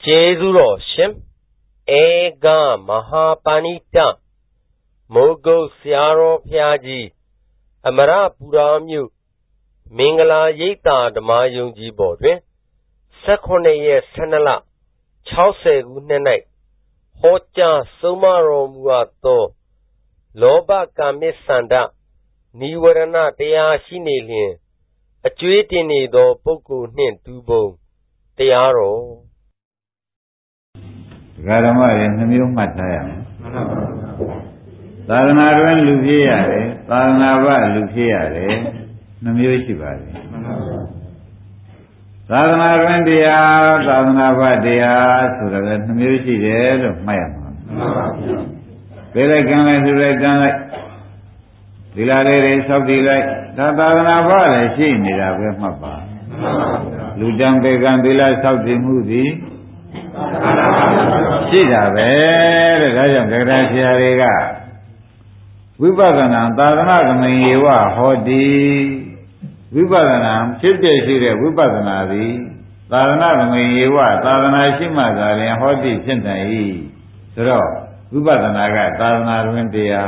Jezuro Shim Ega Mahapanita Mogo Siaro Piaji Amara Puramyu Mingala Yita Damayunji Bodre Sakoneye Sanala Chause Gunenai Hocha Sumaro Muato Loba Kamisanda Niwarana Tea Shinilin A Chuitini do Poku Nin Tubo Tearo Garama and Mataya Taranarvan Luviare, Taranava Luviare, Namusibari Taranarvan Dia, Taranava Dia, Suragat Namusi there of Mayama. Pelagan and Suragan Dilare of the light, Taranava, she need a Mapa. Lujam Began Villa South the movie. Sida Vere, Rajam Gracia. Vipagana, Tadana, Mayeva, Hodi, Vipagana, Childe, Vipagana, Tadana, Mayeva, Tadana Shimaga, and Hodi Sentai, Sro, Vipagana, Tadana Ventia.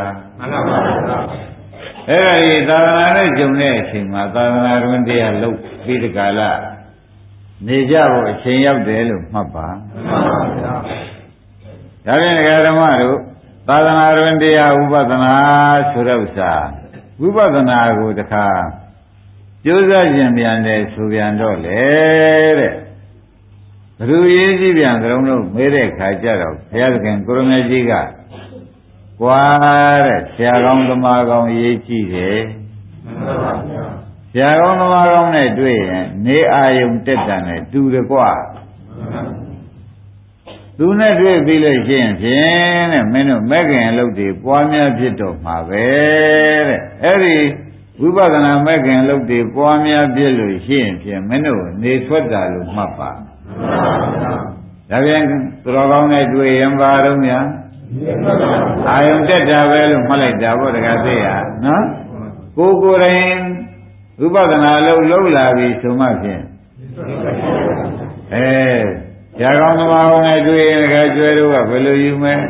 Every Tadana Jumnashima, Tadana Ventia, look, Pitagala, Nijabo, Shay of Delu, Mapa. Yarin Garamaru. Tadanarvandiya Upadana Surausa Upadana Gudaka Josa Jimbiande Subiandole Ruyi Biandrono Mere Kajaro Yalkan Kurumajiga Quare Siagam the Magam Yechi Siagam the Magam Nedwe Ne Ayum Tetane do the Qua Do not do a village and men of Megan look the Poamia Pito, my very every Ubagana Megan look the Poamia village and menu, they sweat that look mapa. Davian Trogona do a Yambarumia. I am dead, Javel, Malay, Java, no? Go rain, Ubagana low lavi so much. Eh. Yagam I do in a graduate, fellow you may.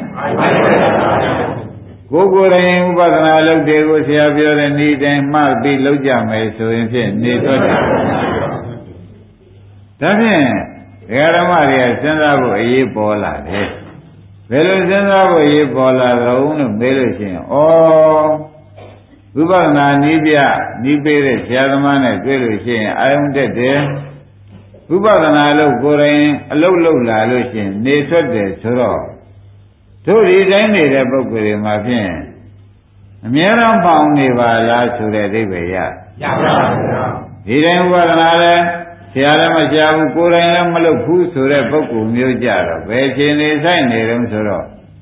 Go rain, but I look there was your and need and must be low jam, so in need to. Then, Yaramaria send up a Ebola. Fellow send up a Ebola, the own of Melushin. Oh, Ubana Nibia, Nibere, Yadaman, and Velushin, I am dead there. Ubagana look going a low lushin, they sweat there, so. So these I made a book with him, my friend. A mere found me by last to the river. He then was another Sierra Majabu Kuran Maluku to the book of Mujara, where she is I need him so.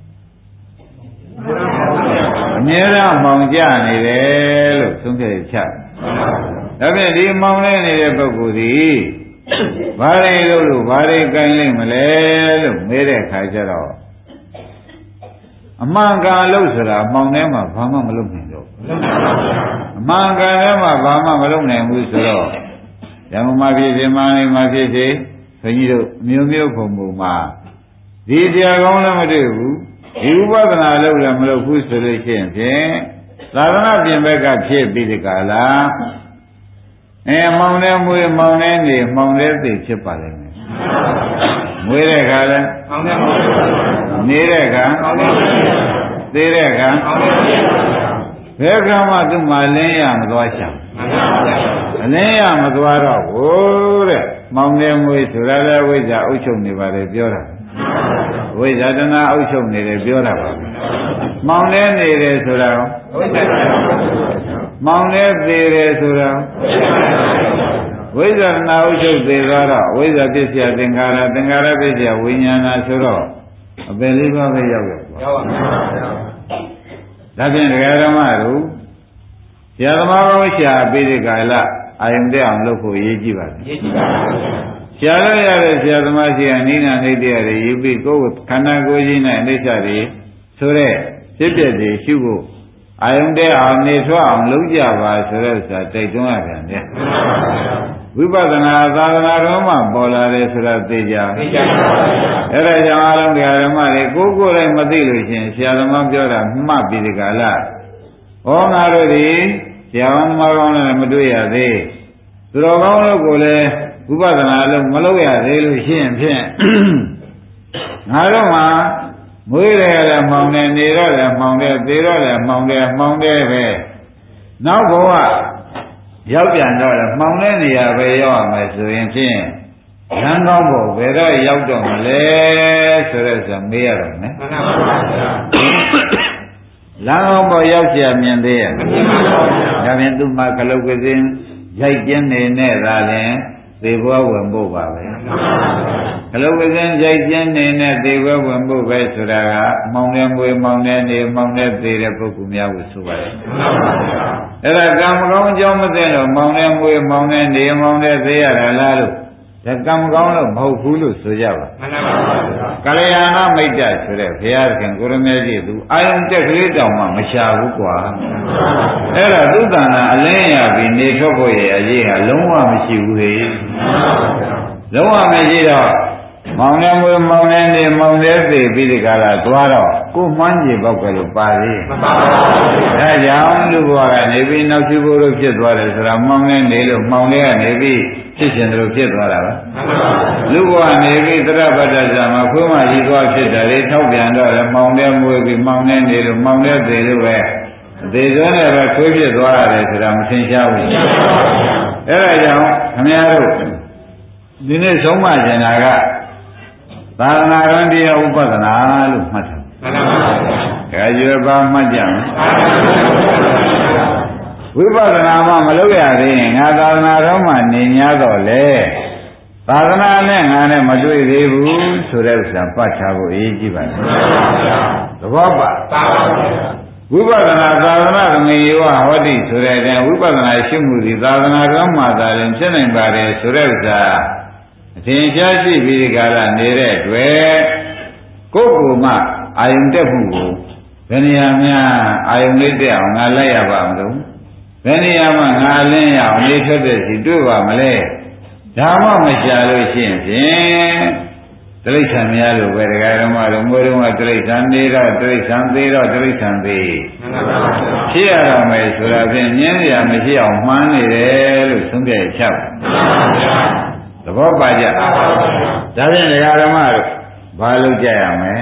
Near Mount Jani, look, something chap. I mean, the mountain is a book with the Vare Lulu, Vare Kaili Malay, Mere Kajaro. Among Galusra, Monema, Bama Malumino. Among Ganema, Bama Malum, Musoro. Yamamabi, Mani, Mafisi, Fenido, Miu Pumuma. These are only Madu. You were an alum, Maluku solution, Lavana Bimbeka, Bidicala. Mountain with Mountain, Mountain, Chipale. Muirega, Nirega, Direga, Vergama to Malaya and Washa. Alea Maguara, oh, Mountain with Rada with the Ocean Niva Biora. With Adana Ocean Niva Biora. Mountain is around. Mountain there is with a now show the Rara, with a Bisia Dengara Bisia, Winyana Suro, a believer of the Yago. Latin Garamaru, Yamaro shall be the Gaila, I am there on local Yejiva. Shara Yamasi and Nina Nadia, you be go with Kanagojina and Nishari, Sure, Sipia, Shugo. I am there on this one, Lujava, Surasa, take to my ဝိပဿနာသာသနာတော်မှာပေါ်လာတယ်ဆိုတာသိကြပါဘူးအဲ့ဒါကြောင့်အားလုံးတရားဓမ္မတွေကိုယ်တိုင်မသိလို့ရှိရင်ဆရာသမားပြောတာမှတ်ပြီးဒီကလာဟောငါတို့ဒီဆရာသမားကောင်းလည်းမတွေ့ရသေးသူတော်ကောင်းတို့ကိုလည်းဝိပဿနာလုံးမလုပ်ရသေးလို့ရှိရင်ဖြင့်ငါတို့မှာမွေးတယ်လည်းမှောင်တယ်နေတော့လည်းမှောင်တယ်သေတော့လည်းမှောင်တယ်ပဲနောက်ဘဝရောက်ပြန်တော့လည်းမှောင်တဲ့နေရာပဲရောက်ရမယ်ဆိုရင်ဖြင့်လမ်းကောင်းဖို့ဘယ်တော့ရောက်တော့မလဲဆိုတော့ဆိုမေးရတော့မယ်မှန်ပါပါဗျာလမ်းကောင်းဖို့ရောက်เสียမြင်သေးရဲ့မမြင်ပါဘူးဗျာဒါဖြင့်သူ့မှာခလုတ်ကစင်းရိုက်ကျင်းနေနဲ့သာရင်သေဘဝဝင်ဖို့ပါပဲမှန်ပါပါခလုတ်ကစင်းရိုက်ကျင်းနေနဲ့သေဘဝဝင်ဖို့ပဲဆိုတာကမောင်တဲ့မွေမောင်တဲ့နေမောင်တဲ့သေတဲ့ပုဂ္ဂိုလ်များကိုဆိုပါတယ်မှန်ပါပါအဲ့ဒါကံမကောင်းအကြောင်းမသိလို့မောင်တဲ့မွေမောင်တဲ့နေမောင်တဲ့သေရတာလားလို့ဒါကံမကောင်းလို့မဟုတ်ဘူးလို့ဆိုကြပါမှန်ပါပါကလျာဏမိတ်တဆိုတဲ့ဘုရားခင်ကိုရမေကြီးသူအာယုန်တက်ကလေးတောင်မှမရှာဘူးကွာအဲ့ဒါသုတ္တနာအလင်းရပြီးနေထွက်ဖို့ရဲ့အရေးဟာလုံးဝမရှိဘူးဟေ့လုံးဝမရှိတော့မောင်နေမွေမောင်နေနေမောင်နေသေးပြီးဒီကလာသွားတော့ကိုမှန်းကြည့်ပေါက်ကလေးပါသေးမပါပါဘူးဒါကြောင့်လူဘဝကနေပြီးနောက်ရှိဖို့လို့ဖြစ်သွားတယ်ဆိုတာမောင်နေနေလို့မောင်နေကနေပြီးဖြစ်ရှင်တယ်လို့ဖြစ်သွားတာပါလူဘဝနေပြီးသရပတ္တဇာမှာခွေးမကြီးသွားဖြစ်တယ်လေထောက်ပြန်တော့လည်းမောင်နေမွေပြီးမောင်နေနေလို့မောင်နေသေးလို့ပဲအသေးစွမ်းနဲ့ပဲခွေးဖြစ်သွားရတယ်ဆိုတာမထင်ရှားဘူးအဲ့ဒါကြောင့်ခင်ဗျားတို့ဒီနေ့ဆုံးမကျင်တာကသာသနာ့တော်တရားဥပဒနာလို့မှတ်တယ်မှန်ပါပါဘုရားရွယ်ပါမှတ်ကြမယ်ဝိပဿနာမှမလုပ်ရသေးရင်ငါသာသနာတော်မှနေ냐တော့လေသာသနာနဲ့ငါနဲ့မတွေ့သေးဘူးဆိုတဲ့ဥစ္စာပတ်ထားဖို့အရေးကြီးပါတယ်မှန်ပါပါသဘောပါပါပါဝိပဿနာသာသနာ့ငရေဝဟောတိဆိုတဲ့အတိုင်းဝိပဿနာရှိမှုဒီသာသနာတော်မှသာရင်ဖြစ်နိုင်ပါတယ်ဆိုတဲ့ဥစ္စာအထင်ရှားရှိပြီးဒီကရနေတဲ့အတွက်ကိုယ်ကိုယ်မှအာယုန်တက်မှုကိုဘယ်နေရာများအာယုန်လေးတက်အောင်ငါလိုက်ရပါမလို့ဘယ်နေရာမှာငါလင်းရအောင်နေထွက်တဲ့စီတွေ့ပါမလဲဒါမှမရှာလို့ရှိရင်ဖြင့်တိရစ္ဆာန်များလို့ပဲတရားဓမ္မတို့ငိုတော့တိရစ္ဆာန်နေတော့တိရစ္ဆာန်သေးတော့တိရစ္ဆာန်သေးဖြစ်ရတော့မယ်ဆိုတာဖြင့်ညင်းရမရှိအောင်မှန်းနေတယ်လို့သုံးပြရချက်ပါသဘောပါကြဒါဖြင့်တရားဓမ္မတို့ဘာလုပ်ကြရမလဲ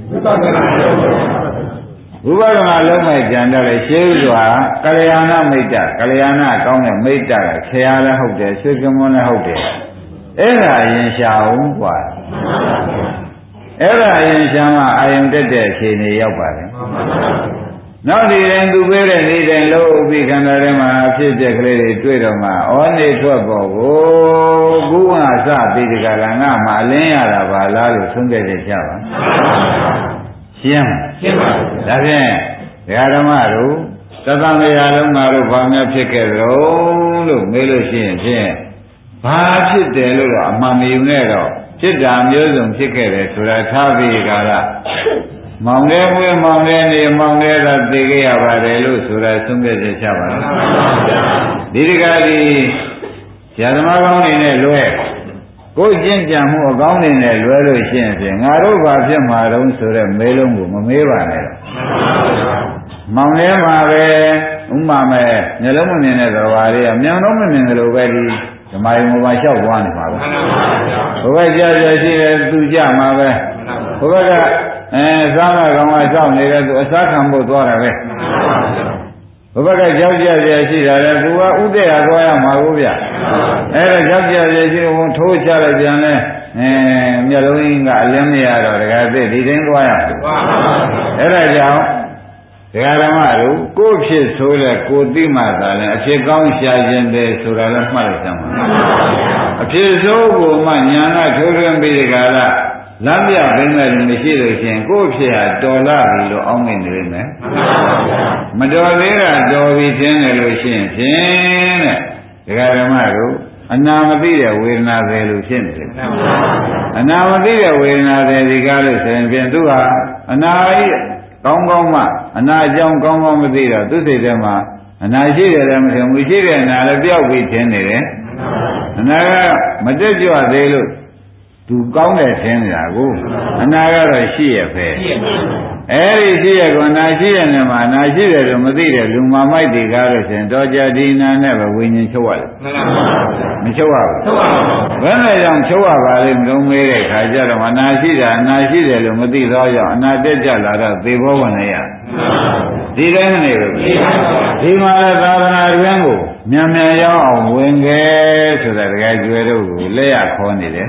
ဝိပဿနာလုံးမဲ့ကြံတော့လေရှင်းစွာကလျာဏမိတ်တကလျာဏကောင်းတဲ့မိတ်တကဆရာလည်းဟုတ်တယ်ဆွေကမွန်းလည်းဟုတ်တယ်အဲ့ဒါရင်ရှာအောင်กว่าအဲ့ဒါရင်ရှာမှအာယုန်တက်တဲ့အခြေအနေရောက်ပါလေနောက်ဒီရင်သူပေးတဲ့နေ့တိုင်းလို့ပြီးခန္ဓာထဲမှာဖြစ်တဲ့ကလေးတွေတွေ့တော့မှဩနေထွက်ပေါ်ကိုကုဝါစပြီးဒီကလာငါမှအလင်းရတာပါလားလို့ဆုံးဖြတ်ချက်ကြပါရှင်းပါဒါဖြင့်ဒကာဓမ္မတို့သတ္တန်တရားလုံးငါတို့ဘာများဖြစ်ခဲ့ကြလို့မေးလို့ရှိရင်ဖြင့်ဘာဖြစ်တယ်လို့တော့အမှန်မယူနဲ့တော့ဖြစ်တာမျိုးစုံဖြစ်ခဲ့တယ်ဆိုတာထားပြီးကြလားမောင်တဲ့ဝေးမောင်တဲ့နေမောင်တဲ့သာသိခဲ့ရပါတယ်လို့ဆိုတာသုံးပြချက်ချပါလားဒီတကားဒီဇာသမားကောင်းနေနဲ့လွဲကိုယ်ကျင့်ကြံမှုအကောင်းနေနဲ့လွဲလို့ရှိရင်ဖြင့်ငါတို့ဘာဖြစ်မှာတုံးဆိုတဲ့မေးလုံးကိုမမေးပါနဲ့မောင်ထဲမှာပဲဥမာမဲ့မျက်လုံးမမြင်တဲ့သဘာဝတွေကမြန်တော့မမြင်ကြလို့ပဲဒီဓမ္မယုံမှာလျှောက်သွားနေမှာပဲဘုရားကြားကြရှိတယ်သူကြမှာပဲဘုရားကစားမကောင်ကစောင့်နေတဲ့သူအစားခံဖို့သွားတာပဲဘုရားကကြောက်ကြရရှိတာလေသူကဥဒိယသွားရမှာကိုဗျအဲ့ဒါကြောက်ကြရရှိဝန်ထိုးချလိုက်ပြန်လဲမျက်လုံးကြီးကအလင်းမရတော့တကယ်သိဒီတိုင်းသွားရအဲ့ဒါကြောင့်ဒကာဓမ္မတို့ကိုယ်ဖြစ်ဆိုလဲကိုသိမှသာလဲအဖြစ်ကောင်းရှာခြင်းတယ်ဆိုတာလည်းမှတ်လိုက်ကြမှာအဖြစ်ဆိုးကိုမှညာကထိုးထွင်းပြီးဒီကလာလမ်းပြပင်လည်းမရှိလို့ရှိရင်ကိုယ့်ဖြစ်ဟာတော်လာပြီလို့အောင်းနေနေမယ်မတော်သေးတာတော်ပြီထင်တယ်လို့ရှိရင်ဖြင့်တဲ့ဒကာဓမ္မတို့အနာမသိတဲ့ဝေဒနာတွေလို့ဖြစ်နေတယ်အနာမသိတဲ့ဝေဒနာတွေဒီကားလို့ဆိုရင်ဖြင့်သူဟာအနာကြီးကောင်းကောင်းမှအနာအကြောင်းကောင်းကောင်းမသိတော့သူစိတ်ထဲမှာအနာရှိတယ်လည်းမထင်ဘူးရှိတဲ့အနာလည်းပြောက်ပြီးထင်နေတယ်အနာကမတက်ကြွသေးလို့သူကောင်းတယ်ထင်နေတာကိုအနာကတော့ရှိရပဲအဲ့ဒီရှိရကောနာရှိရနေမှာနာရှိတယ်လို့မသိတဲ့လူမမိုက်တွေကားလို့ရှင်တော်ကြဒီနာနဲ့ပဲဝိညာဉ်ချုပ်ရတယ်မချုပ်ရဘူးဘယ်နဲ့ကြောင့်ချုပ်ရပါလိမ့်မလို့မေးတဲ့ခါကျတော့အနာရှိတာအနာရှိတယ်လို့မသိတော့ကြောင့်အနာတက်ကြလာတော့သေဘောဝင်ရဒီတိုင်းမနေဘူးဒီမှာလည်းသာသနာ့တွင်ကိုမြန်မြန်ရောက်အောင်ဝင်ခဲ့ဆိုတာတကယ်ကျွဲတို့ကိုလက်ရခေါ်နေတယ်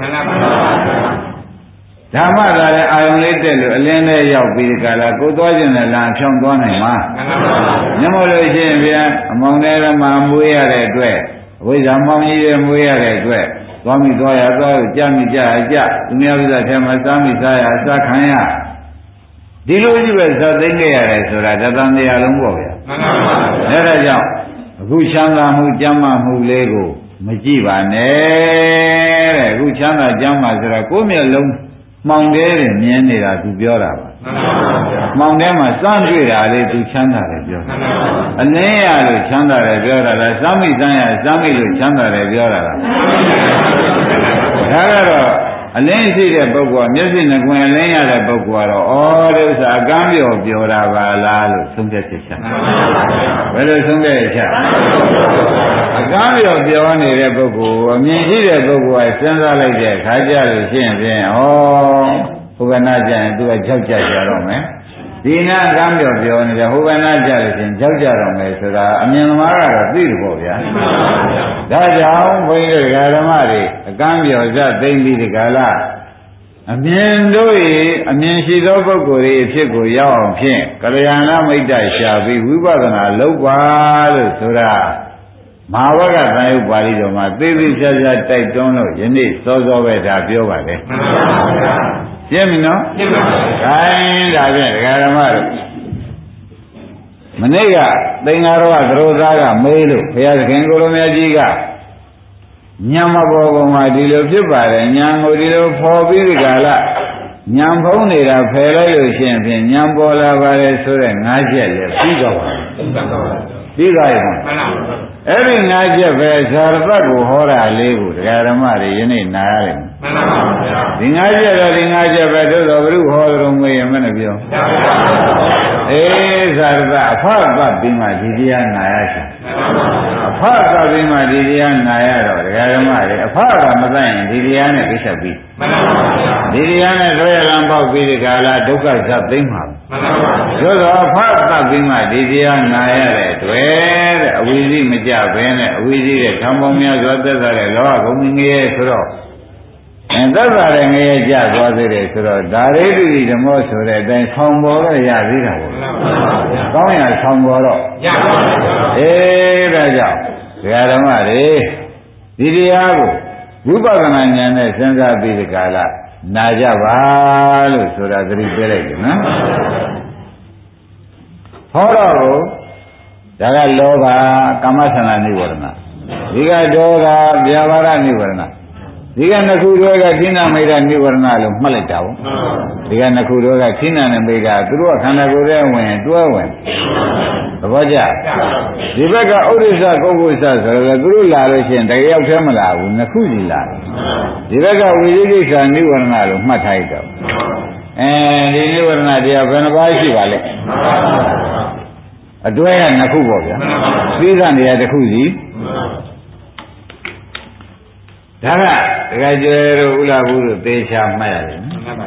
ဓမ္မသာလည်းအာယုံလေးတက်လို့အလင်းနဲ့ရောက်ပြီးဒီကလာကိုသွားခြင်းနဲ့လမ်းဖြောင်းသွားနိုင်မှာညမို့လို့ရှိရင်ဗျာအမောင်ထဲမှာမွေးရတဲ့အတွက်ဝိဇ္ဇာမောင်ကြီးတွေမွေးရတဲ့အတွက်သွားမိသွားရသွားကြမိကြကြသူများဥစ္စာထဲမှာစားမိစားရစားခံရဒီလိုကြီးပဲဇာသိမ့်ခဲ့ရတယ်ဆိုတာတသံတရားလုံးပေါ့ဗျာအဲ့ဒါကြောင့်အခုချမ်းသာမှုကြမ်းမှမှုလေးကိုမကြည့်ပါနဲ့တဲ့အခုချမ်းသာကြမ်းမှဆိုတာကိုယ်မျက်လုံးမှောင်တဲတယ်မြင်နေတာသူပြောတာပါမှောင်တဲမှာစမ်းတွေ့တာလေသူချမ်းသာတယ်ပြောတာအလင်းရလို့ချမ်းသာတယ်ပြောတာလားစမ်းမိစမ်းရစမ်းမိလို့ချမ်းသာတယ်ပြောတာလားဒါကတော့အလင်းရှိတဲ့ပုဂ္ဂိုလ်ကမျက်စိနှကွင်အလင်းရတဲ့ပုဂ္ဂိုလ်ကတော့ဩဒီဥစ္စာအကမ်းပြောတာပါလားလို့သုံးဖြတ်ချက်ချဘယ်လိုသုံးဖြတ်ချက်အကမ်းပြောနေတဲ့ပုဂ္ဂိုလ်အမြင်ရှိတဲ့ပုဂ္ဂိုလ်ကစဉ်းစားလိုက်တဲ့ခါကြလို့ရှိရင်ဖြင့်ဩဘုရားနာကြရင်သူကကြောက်ကြကြတော့မယ်ဒီနာအကမ်းပြောနေတယ်ဟိုဘနာကြလို့ရှိရင်ကြောက်ကြတော့မယ်ဆိုတာအမြင်သမားကတော့သိတယ်ပေါ့ဗျာဒါကြောင့်ဘုန်းကြီးတို့ဓမ္မတွေအကမ်းပြောစသိမ့်ပြီးဒီကလာအမြင်တို့၏အမြင်ရှိသောပုဂ္ဂိုလ်၏အဖြစ်ကိုရောက်အောင်ဖြင့်ကလျာဏမိတ်တရှာပြီးဝိပဿနာလုပ်ပါလို့ဆိုတာမဟာဝကသံယုတ်ပါဠိတော်မှာသေသေးချာချာတိုက်တွန်းလို့ယနေ့စောစောပဲဒါပြောပါလေရှင်းပြီနော်ရှင်းပါပြီခိုင်းဒါဖြင့်ဒကာဓမ္မတို့မနေ့ကသင်္ဃာရောသရောသားကမေးလို့ဘုရားသခင်ကိုလိုမြတ်ကြီးကညံမပေါ်ပေါ်မှာဒီလိုဖြစ်ပါတယ်ညံကိုဒီလိုဖော်ပြီးဒီကလာညံဖုံးနေတာဖယ်လိုက်လို့ရှိရင်ဖြင့်ညံပေါ်လာပါတယ်ဆိုတဲ့၅ချက်လည်းပြီးတော့ပါပြီးသွားရင်အဲ့ဒီ၅ချက်ပဲဇာရပတ်ကိုဟောတာလေးကိုဒကာဓမ္မတွေယနေ့နားရတယ်မှန်ပါဗျာဒီ၅ချက်တော့ဒီ၅ချက်ပဲသို့တော်ဘုရုဟောတော်မူရင်မနဲ့ပြောအေးဇာရပတ်အဖတ်ပတ်ပြီးမှဒီတရားနာရချင်အဖတ်ပတ်ပြီးမှဒီတရားနာရတော့ဒကာဓမ္မတွေအဖတ်ကမသိရင်ဒီတရားနဲ့ကိစ္စပြီးမှန်ပါဗျာဒီတရားနဲ့ဆွဲလမ်းပေါက်ပြီးဒီကာလဒုက္ခဇတ်သိမ့်မှာမှန်ပါဗျာသို့တော်အဖတ်ပတ်ပြီးမှဒီတရားနာရတဲ့တွေ့တဲ့အဝိဇ္ဇိမကြဘဲနဲ့အဝိဇ္ဇိတဲ့ခံပေါင်းများစွာသက်သာတဲ့လောကဂုဏ်ငယ်ဆိုတော့သက်သာတဲ့ငယ်ကြသွားသေးတယ်ဆိုတော့ဒါရိတုဓမ္မောဆိုတဲ့အတိုင်းဆောင်းပေါ်တော့ရသေးတာပေါ့ကောင်းရဆောင်းပေါ်တော့ရပါပါအေးဒါကြောင့်ဒကာဓမ္မတွေဒီတရားကိုဝိပဿနာဉာဏ်နဲ့စဉ်းစားပြီးဒီကာလနာကြပါလို့ဆိုတာသတိပေးလိုက်တယ်နော်ဟောတော့ဒါကလောဘကာမသဏ္ဍာန်နိဝရဏဒီကဒေါသဗျာပါဒနိဝရဏဒီကနှစ်ခုတွေကခိဏမိတ်နိဝရဏလို့မှတ်လိုက်တာပေါ့ဒီကနှစ်ခုတွေကခိဏနဲ့မိတ်သူတို့ကခန္ဓာကိုယ်ထဲဝင်တွဲဝင်သဘောကျဒီဘက်ကဥဒိစ္စကုက္ကုစ္စဆိုတော့သူတို့လာလို့ရှိရင်တကယ်ရောက်သေးမလားဘူးနှစ်ခုစီလာတယ်ဒီဘက်ကဝိသိကိစ္စနိဝရဏလို့မှတ်ထားလိုက်တော့ဒီနိဝရဏတရားဘယ်နှပါးရှိပါလဲအတွဲကနှစ်ခုပေါ့ဗျာသိက္ခာနေရာတစ်ခုစီဒါကတခါကျတို့ဥလာဘူးတို့သေချာမှတ်ရတယ်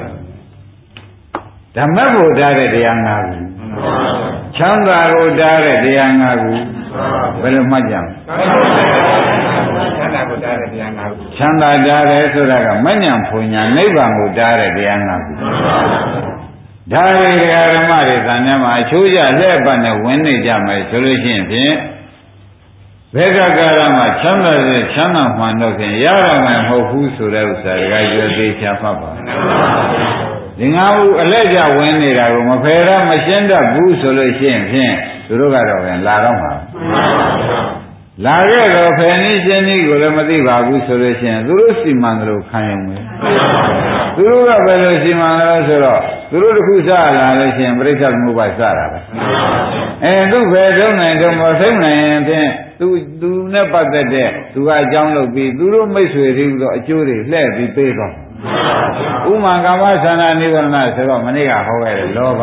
ဓမ္မဘုရားတဲ့တရား၅ခုချမ်းသာကိုတားတဲ့တရား၅ခုဘယ်လိုမှတ်ကြမလဲချမ်းသာကိုတားတဲ့တရား၅ခုချမ်းသာတားတယ်ဆိုတာကမဉ္ဇဉ်ဖွညာနိဗ္ဗာန်ကိုတားတဲ့တရား၅ခုဒါတွေဓမ္မတွေသံထဲမှာအချိုးကျလက်ပတ်နဲ့ဝင်နေကြမယ်ဆိုလို့ရှိရင်ဖြင့်ဘေကကာလမှာချမ်းသာတဲ့ချမ်းသာမှန်တော့ဖြင့်ရရမယ်မဟုတ်ဘူးဆိုတဲ့ဥစ္စာတကယ်ကျွေးသေးချာမှတ်ပါဒီငါ့ဘူးအလက်ကျဝင်နေတာကိုမဖယ်ရမရှင်းတတ်ဘူးဆိုလို့ရှိရင်ဖြင့်သူတို့ကတော့ပြန်လာတော့မှာလာခဲ့တော့ဖယ်နည်းရှင်နည်းကိုလည်းမသိပါဘူးဆိုလို့ရှိရင်သူတို့စီမံတယ်လို့ခံရုံပဲသူတို့ကဘယ်လိုစီမံလဲဆိုတော့သူတို့တစ်ခုစလာလို့ရှိရင်ပြိဿသမုပ္ပါစတာပဲသူဘယ်တော့နိုင်တော့မသိနိုင်ရင်ဖြင့်သူနဲ့ပတ်သက်တဲ့သူကအကြောင်းလုပ်ပြီးသူတို့မိတ်ဆွေတွေတော့အကျိုးတွေလှည့်ပြီးပေးတော့ဥမာကာမသန္တာနိဗ္ဗာန်ဆိုတော့မနေ့ကဟောခဲ့တယ်လောဘ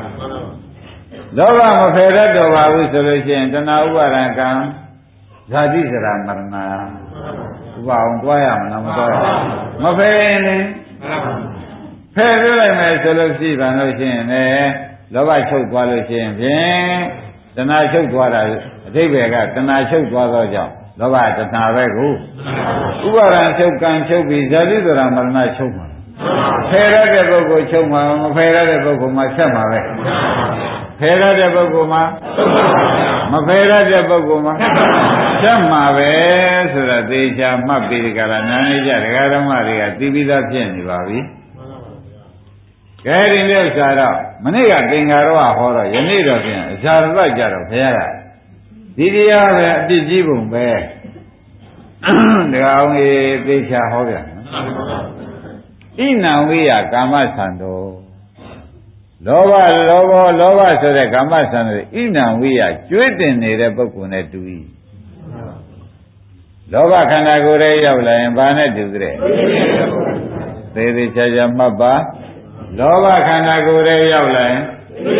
မဖယ်တတ်တော့ပါဘူးဆိုလို့ရှိရင်တဏှာဥပါဒံကံဇာတိစရာမရဏဥပအောင်တွားရမလားမတွားရမဖယ်ရင်ဖယ်ပြလိုက်မယ်ဆိုလို့ရှိပါလို့ရှိရင်လည်းလောဘချုပ်သွားလို့ရှိရင်ဖြင့်တဏှာချုပ်သွားတာအဓိပ္ပာယ်ကတဏှာချုပ်သွားသောကြောင့်လောဘတဏှာပဲကိုဥပါဒံချုပ်ကံချုပ်ပြီးဇာတိစရာမရဏချုပ်မှာဖယ်ရတဲ့ပုဂ္ဂိုလ်ချုပ်မှာမဖယ်ရတဲ့ပုဂ္ဂိုလ်မှာဆက်မှာပဲဖယ်ရတဲ့ပုဂ္ဂိုလ်မှာမဖယ်ရတဲ့ပုဂ္ဂိုလ်မှာဆက်မှာပဲဆိုတာသေချာမှတ်ပြီးကြလားနာနေကြဒကာဓမ္မတွေကသိပြီးသားဖြစ်နေပါပြီကဲဒီလိုဥစ္စာတော့မနေ့ကသင်္ဃာရောဟောတော့ယနေ့တော့ပြန်အစာရတကြတော့ဘုရားကဒီတရားပဲအပြစ်ကြီးပုံပဲဒကာအောင်ကြီးသေချာဟောပြန်ဣနံဝိယကာမသံတော်လောဘဆိုတဲ့ကာမသံတော်ဣနံဝိယကျွေးတင်နေတဲ့ပုဂ္ဂိုလ်နဲ့တူ၏လောဘခန္ဓာကိုယ်ရဲ့ရောက်လာရင်ဘာနဲ့တူကြလဲသေသေးချာချာမှတ်ပါလောဘခန္ဓာကိုယ်ရဲ့ရောက်လာရင်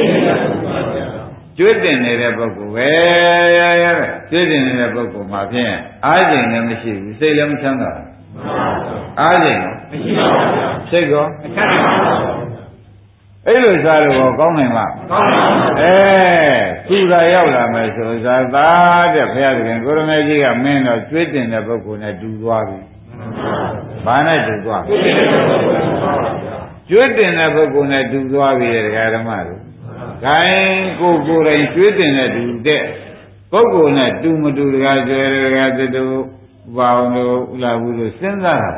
ကျွေးတင်နေတဲ့ပုဂ္ဂိုလ်ပဲကျွေးတင်နေတဲ့ပုဂ္ဂိုလ်မှာဖြင့်အားကျင်လည်းမရှိဘူးစိတ်လည်းမချမ်းသာဘူးအားကျင်မရှိပါဘူးစိတ်ကောမချမ်းသာပါဘူးအဲ့လိုစားလို့ကောင်းနိုင်မှာကောင်းပါဘူးသူသာရောက်လာမယ်ဆိုဇာသာတဲ့ဘုရားသခင်ကိုရမေကြီးကမင်းတော့ကျွေးတင်တဲ့ပုဂ္ဂိုလ်နဲ့တူသွားပြီဘာနဲ့တူသွားကျွေးတင်တဲ့ပုဂ္ဂိုလ်နဲ့တူသွားပြီတဲ့ဓမ္မတို့ခိုင်းကိုယ်တိုင်ကျွေးတင်တဲ့တူတဲ့ပုဂ္ဂိုလ်နဲ့တူမတူတကားကျွဲတကားတူဘာအောင်လို့ဥလာဘူးလို့စဉ်းစားတာ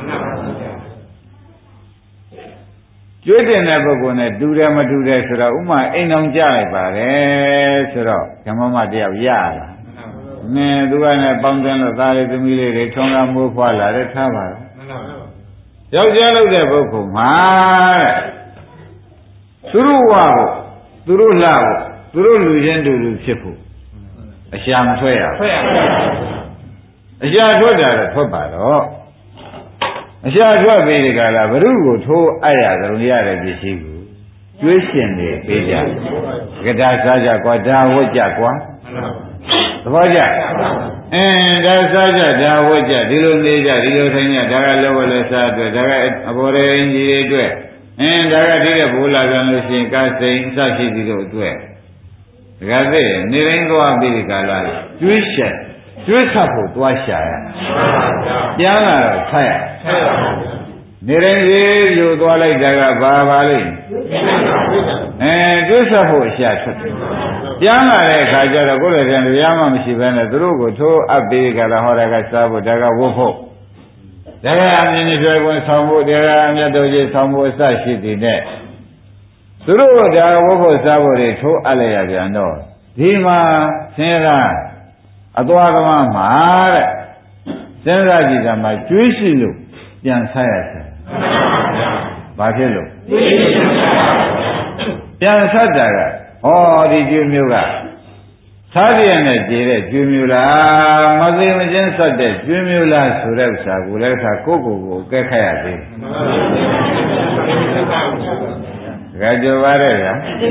ကျွေးတင်တဲ့ပုဂ္ဂိုလ်နဲ့တူတယ်မတူတယ်ဆိုတော့ဥမာအိမ်အောင်ကြလိုက်ပါတယ်ဆိုတော့ဓမ္မမတယောက်ရလာမင်းသူကလည်းပေါင်းတင်လို့သားလေးသမီးလေးတွေထုံးကားမိုးဖွာလာတယ်ထားပါတော့ယောက်ျားလုပ်တဲ့ပုဂ္ဂိုလ်မှာသူတို့ဝါဖို့သူတို့လှဖို့သူတို့လူချင်းတူလူဖြစ်ဖို့အရှာမထွက်ရဘူးအရှာထွက်တာလည်းထွက်ပါတော့အရှာထွက်ပြီးဒီကလာဘ ᱹ ကိုထိုးအပ်ရကြုံရတဲ့ပစ္စည်းကိုကျွေးရှင်နေပေးကြကဒါစားကြကွာဒါဝတ်ကြကွာသဘောကျဒါစားကြဒါဝတ်ကြဒီလိုနေကြဒီလိုထိုင်ကြဒါကလောဘလည်းစားအတွက်ဒါကအဘော်ရင်းကြီးတွေအတွက်ဒါကဒီတဲ့ဘိုးလာပြန်လို့ရှိရင်ကားစိန်စရှိသည်တို့အတွက်ဒါကသိနေတိုင်းသွားပြီးဒီကလာကျွေးရှင်ကျွေးဆက်ဖို့သွားရှာရပြန်လာတော့ဆက်ရနေတိုင်းကြီးယူသွားလိုက်တာကဘာလိမ့်ကျွေးဆက်ဖို့ရှာထွက်တယ်ပြန်လာတဲ့အခါကျတော့ကိုယ်လည်းပြန်တရားမှမရှိဘဲနဲ့သူတို့ကိုထိုးအပ်ပြီးကြတာဟောတာကစားဖို့ဒါကဝတ်ဖို့ဒါကအမြင်ကြီးတွေဝင်ဆောင်ဖို့ဒါကအမြတ်တော်ကြီးဆောင်ဖို့အစရှိသည်နဲ့သူတို့ကဒါဝတ်ဖို့စားဖို့တွေထိုးအပ်လိုက်ရပြန်တော့ဒီမှာဆင်းရဲအသွားကမှမှာတဲ့စဉ်းစားကြည့်တာမှာကျွေးရှိလို့ပြန်ဆက်ရတယ်ဘာဖြစ်လို့ပြန်ဆက်တာကဟောဒီကျွေးမျိုးကစားရတဲ့ကြည်တဲ့ကျွေးမျိုးလားမသိမချင်းဆက်တဲ့ကျွေးမျိုးလားဆိုတဲ့ဥစ္စာကိုလည်းသာကိုယ့်ကိုယ်ကဲခတ်ရသေးတယ်ကြကြောပါရဲ့ဗျာ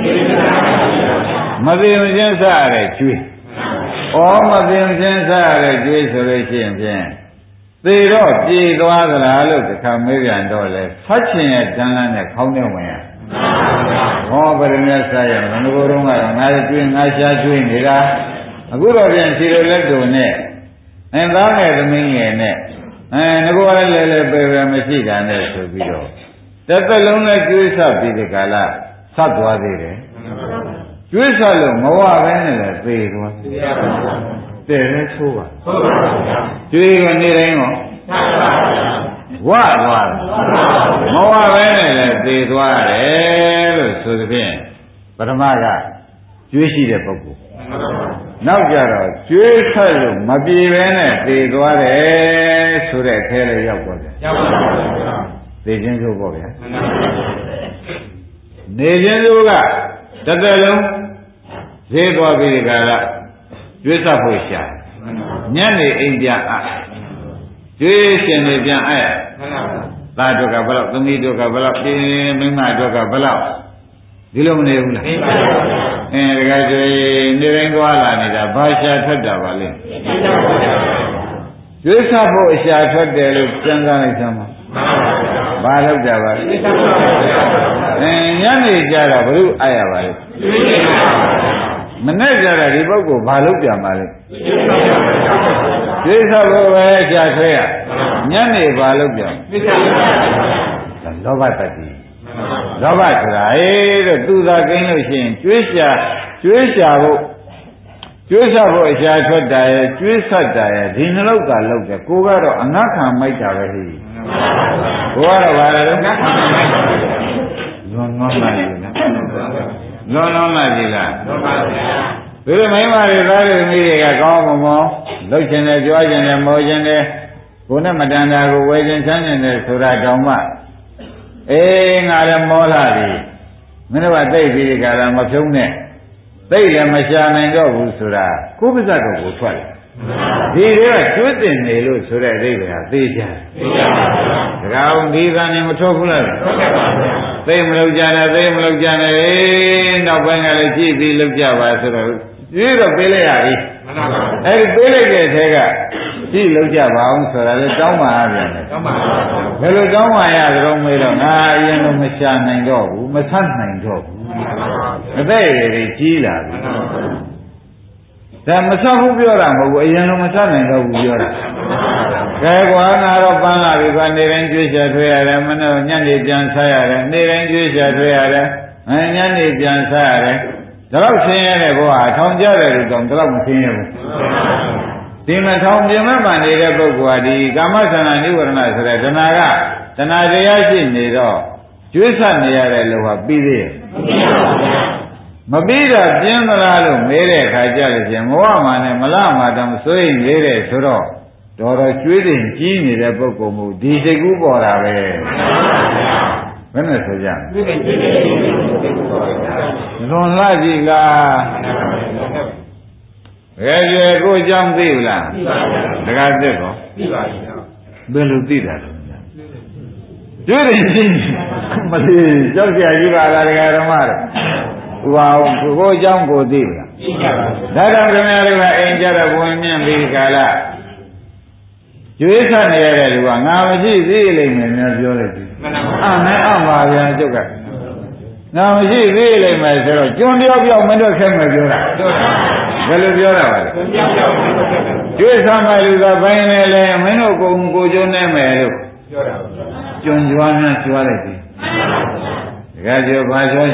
မသိမချင်းဆက်ရတဲ့ကျွေးမသိမချင်းဆက်ရတဲ့ကျွေးဆိုလို့ရှိရင်ဖြင့်သေတော့ပြေသွားသလားလို့တခါမေးပြန်တော့လေဆက်ချင်ရဲ့တန်းလန်းနဲ့ခေါင်းနဲ့ဝင်ရဟောဗရမနဲ့ဆက်ရမလို့ငိုတော့ကတော့ငါကျွေးငါရှားကျွေးနေတာအခုတော့ပြန်ခြေလိုလက်တုံနဲ့သားငယ်သမီးငယ်နဲ့ငကိုလည်းလဲပဲမရှိတာနဲ့ဆိုပြီးတော့တစ်သက်လုံးနဲ့ကျွေးဆက်ပြီးဒီကလာဆက်သွားသေးတယ်ကျွေးဆက်လို့မဝပဲနဲ့လည်းသေသွားတယ်လဲဆိုးပါကျွေးကနေတိုင်းရောဝသွားမဝပဲနဲ့လည်းသေသွားတယ်လို့ဆိုသဖြင့်ပထမကကျွေးရှိတဲ့ပုဂ္ဂိုလ်နောက်ကြတော့ကျွေးဆက်လို့မပြေဘဲနဲ့သေသွားတယ်ဆိုတဲ့အဲလေရောက်သွားတယ်ရောက်ပါဘူးသေခြင်းဆိုပေါ့ဗျာနေခြင်းဆိုကတစ်သက်လုံးဈေးသွားပြီးဒီကရကျွေးဆက်ဖို့ရှာညနေအိမ်ပြန်ကျွေးရှင်နေပြန်သားတို့ကဘယ်လောက်သမီးတို့ကဘယ်လောက်မိန်းမတို့ကဘယ်လောက်ဒီလိုမနေဘူးလားတကယ်ကျွေးနေတိုင်းသွားလာနေတာဘာရှာထွက်တာပါလဲကျွေးဆက်ဖို့အရှာထွက်တယ်လို့စဉ်းစားလိုက်စမ်းပါဘာလောက်ကြပါလဲညနေကြတော့ဘုရုအားရပါလဲမနဲ့ကြတာဒီပုဂ္ဂိုလ်ဘာလုပ်ကြမှာလဲသိသဘောပဲရှားဆွဲရညနေဘာလုပ်ကြလောဘတတိလောဘဆိုတာတဲ့သူသာကိန်းလို့ရှိရင်ကျွေးရှာဖို့အရှာထွက်တာရဲ့ကျွေးဆက်တာရဲ့ဒီနှလုံးသာလုပ်တယ်ကိုကတော့အငတ်ခံမိုက်တာပဲဟိကိုကတော့ဘာလဲလွန်လိုက်ပြီလားလွန်လိုက်ပြီလားလွန်ပါဗျာဒီလိုမိန်းမတွေသားတွေမိတွေကကောင်းမွန်လှုပ်ရှင်တယ်ကြွားရှင်တယ်မောရှင်တယ်ကိုယ်နဲ့မတန်တာကိုဝယ်ခြင်းချမ်းရှင်တယ်ဆိုတာတောင်မှငါလည်းမောလာပြီမင်းတို့ကသိပြီဒီကလာမဖြုံးနဲ့သိလည်းမရှာနိုင်တော့ဘူးဆိုတာကိုယ်ပါဇက်တော်ကိုထွက်တယ်ဒီတွေကကျွတ်တင်နေလို့ဆိုတဲ့အဓိပ္ပာယ်ကသိကြတယ်ဒါကောင်ဒီကနေ့မထုတ်ဘူးလားထုတ်ပါပါသိမလုပ်ကြနဲ့နောက်ပိုင်းကလည်းကြည့်ပြီးလုပ်ကြပါဆိုတော့ဒီတော့ပေးလိုက်ရပြီမှန်ပါပါအဲဒီပေးလိုက်တဲ့ထဲကကြည့်လုပ်ကြပါအောင်ဆိုတာလေတောင်းပါရပြန်တယ်တောင်းပါပါဘယ်လိုတောင်းပါရသလဲမေးတော့ငါအရင်တော့မရှာနိုင်တော့ဘူးမဆက်နိုင်တော့ဘူးအသက်ရည်တွေကြီးလာပြီဒါမဆက်ဘူးပြောတာမဟုတ်ဘူးအရင်တော့မဆက်နိုင်တော့ဘူးပြောတာကဲကွာငါတော့ပန်းလာပြီကွာနေတိုင်းကျွေးချထွေးရတယ်မနေ့ညနေပြန်စားရတယ်နေတိုင်းကျွေးချထွေးရတယ်ညနေပြန်စားရတယ်ဒါတော့ဆင်းရဲတဲ့ဘဝအထောင်ကျတယ်လို့တော့ဒါတော့မဆင်းရဲဘူးဒီမှာထောင်ပြင်မဲ့မှနေတဲ့ပုဂ္ဂိုလ်ဟာဒီကာမဆန္ဒနိဝရဏဆိုတဲ့တဏှာတရားရှိနေတော့ကျွေးဆက်နေရတဲ့လူဟာပြီးသေးရဲ့မပြီးတော့ပြင်းသလားလို့မေးတဲ့အခါကျလို့ချင်းမဝမှာနဲ့မလမှာတောင်စိုးရိမ်နေတဲ့ဆိုတော့တော်ကျွေးတင်ကြီးနေတဲ့ပုဂ္ဂိုလ်မျိုးဒီစိတ်ကူးပေါ်တာပဲဘယ်နဲ့ဆိုကြလွန်လာကြည့်လားရွယ်ကိုအကြောင်းသိဘူးလားသိပါဘူးတခါသိကောသိပါပြီဘယ်လိုသိတာလဲကျွေးတင်ကြီးမလေးကြောက်ကြကြီးပါလားတရားဓမ္မတွေဥပါဝကိုအကြောင်းကိုသိဘူးလားသိပါဘူးဒါကြောင့်ခင်ဗျားတို့ကအိမ်ကြတော့ဘဝင်မြင့်ပြီးခါလာကျွေးဆက်နေရတဲ့လူကငါမရှိသေးလိမ့်မယ်များပြောလိုက်ပြီပါဗျာကျုပ်ကငါမရှိသေးလိမ့်မယ်ဆိုတော့ကျွန်းတယောက်ပြောက်မင်းတို့ဆက်မယ်ပြောတာဘယ်လိုပြောတာပါလဲကျွေးဆက်မယ်လူကဘိုင်းနေလေမင်းတို့ကိုကျွန်းနေမယ်လို့ပြောတာကျွန်းကြွားများကြွားလိုက်ပြီတကယ်ကျော်ဘာကြွား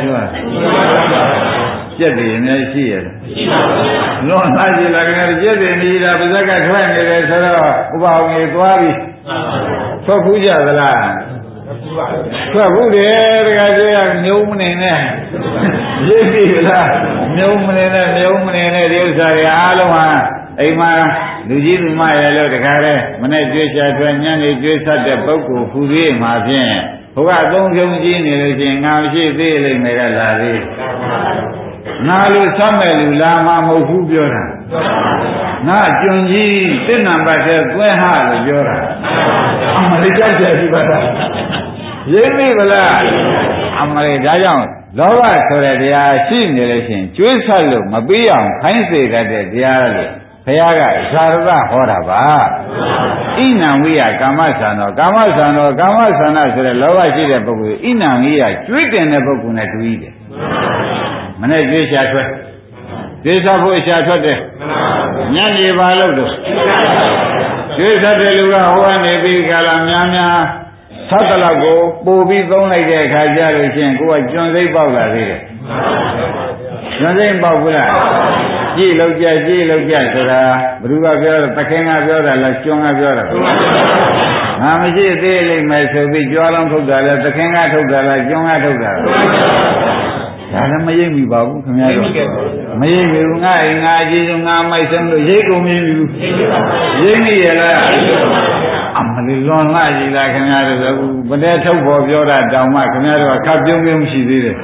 ကြက်တွေအများရှိရတယ်ရှိပါဘူးလွန်သားကြည့်လာကြတယ်ကြက်တွေမြည်တာပါဇက်ကထွက်နေတယ်ဆိုတော့ဥပအောင်ကြီးသွားပြီထွက်ခုကြသလားထွက်ခုတယ်တကယ်ကြည့်ရမြုံမနေနဲ့ရည်ပြီလားမြုံမနေနဲ့ဒီဥစ္စာတွေအားလုံးဟာအိမ်မှာလူကြီးလူမရလို့တခါတည်းမနဲ့ကြွေးချထွက်ညနေကြွေးဆက်တဲ့ပုဂ္ဂိုလ်ဖူသေးမှာဖြင့်ဘုရားသုံးဖြုံကြီးနေလို့ရှိရင်ငါမရှိသေးလိမ့်မယ်ကလာသေးငါလူဆက်မဲ့လူလာမှာမဟုတ်ဘူးပြောတာငါကျွန်းကြီးတစ်နံပါတ်တဲ့သွဲဟာလို့ပြောတာအမလေးကြောက်ကြပြီပါလားရင်းပြီဗလားအမလေးဒါကြောင့်လောဘဆိုတဲ့တရားရှိနေလို့ရှိရင်ကျွေးဆက်လို့မပြီးအောင်ခိုင်းစေတတ်တဲ့တရားလို့ဘုရားကဇာရသဟောတာပါဣနံဝိယကာမဆန္ဒဆိုတဲ့လောဘရှိတဲ့ပုဂ္ဂိုလ်ဣနံဝိယကျွေးတင်တဲ့ပုဂ္ဂိုလ်နဲ့တူ၏တယ်မနဲ့ကျွေးရှာထွက်ကျွေးစားဖို့ရှာထွက်တယ်ညနေပါလို့တော့ကျွေးစားတဲ့လူကဟိုကနေပြီးကာလများသတ်တလောက်ကိုပို့ပြီးသုံးလိုက်တဲ့အခါကျလို့ချင်းကိုကကျွန်းစိမ့်ပေါက်လာသေးတယ်ကျွန်းစိမ့်ပေါက်ဘူးလားကြည့်လောက်ကြဆိုတာဘ누구ကပြောတာသခင်ကပြောတာလားကျွန်းကပြောတာငါမရှိသေးလိမ့်မယ်ဆိုပြီးကြွားလုံးထုတ်တာလားသခင်ကထုတ်တာလားကျွန်းကထုတ်တာလားဒါလည်းမရိပ်မိပါဘူးခင်ဗျားတို့မရိပ်မိဘူးငါအိမ်ငါကြီးဆုံးငါမိုက်ဆုံးလို့ရိပ်ကုန်မရိပ်မိဘူးရိပ်မိရလားအမလီလွန်လာကြီးလားခင်ဗျားတို့ဘယ်နဲ့ထုတ်ဖို့ပြောတာတောင်မှခင်ဗျားတို့ကခပ်ပြုံးပြုံးရှိသေးတယ်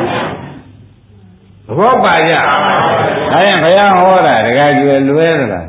ဘောပါကြဒါရင်ဘုရားဟောတာတကယ်ကျွယ်လွဲသလား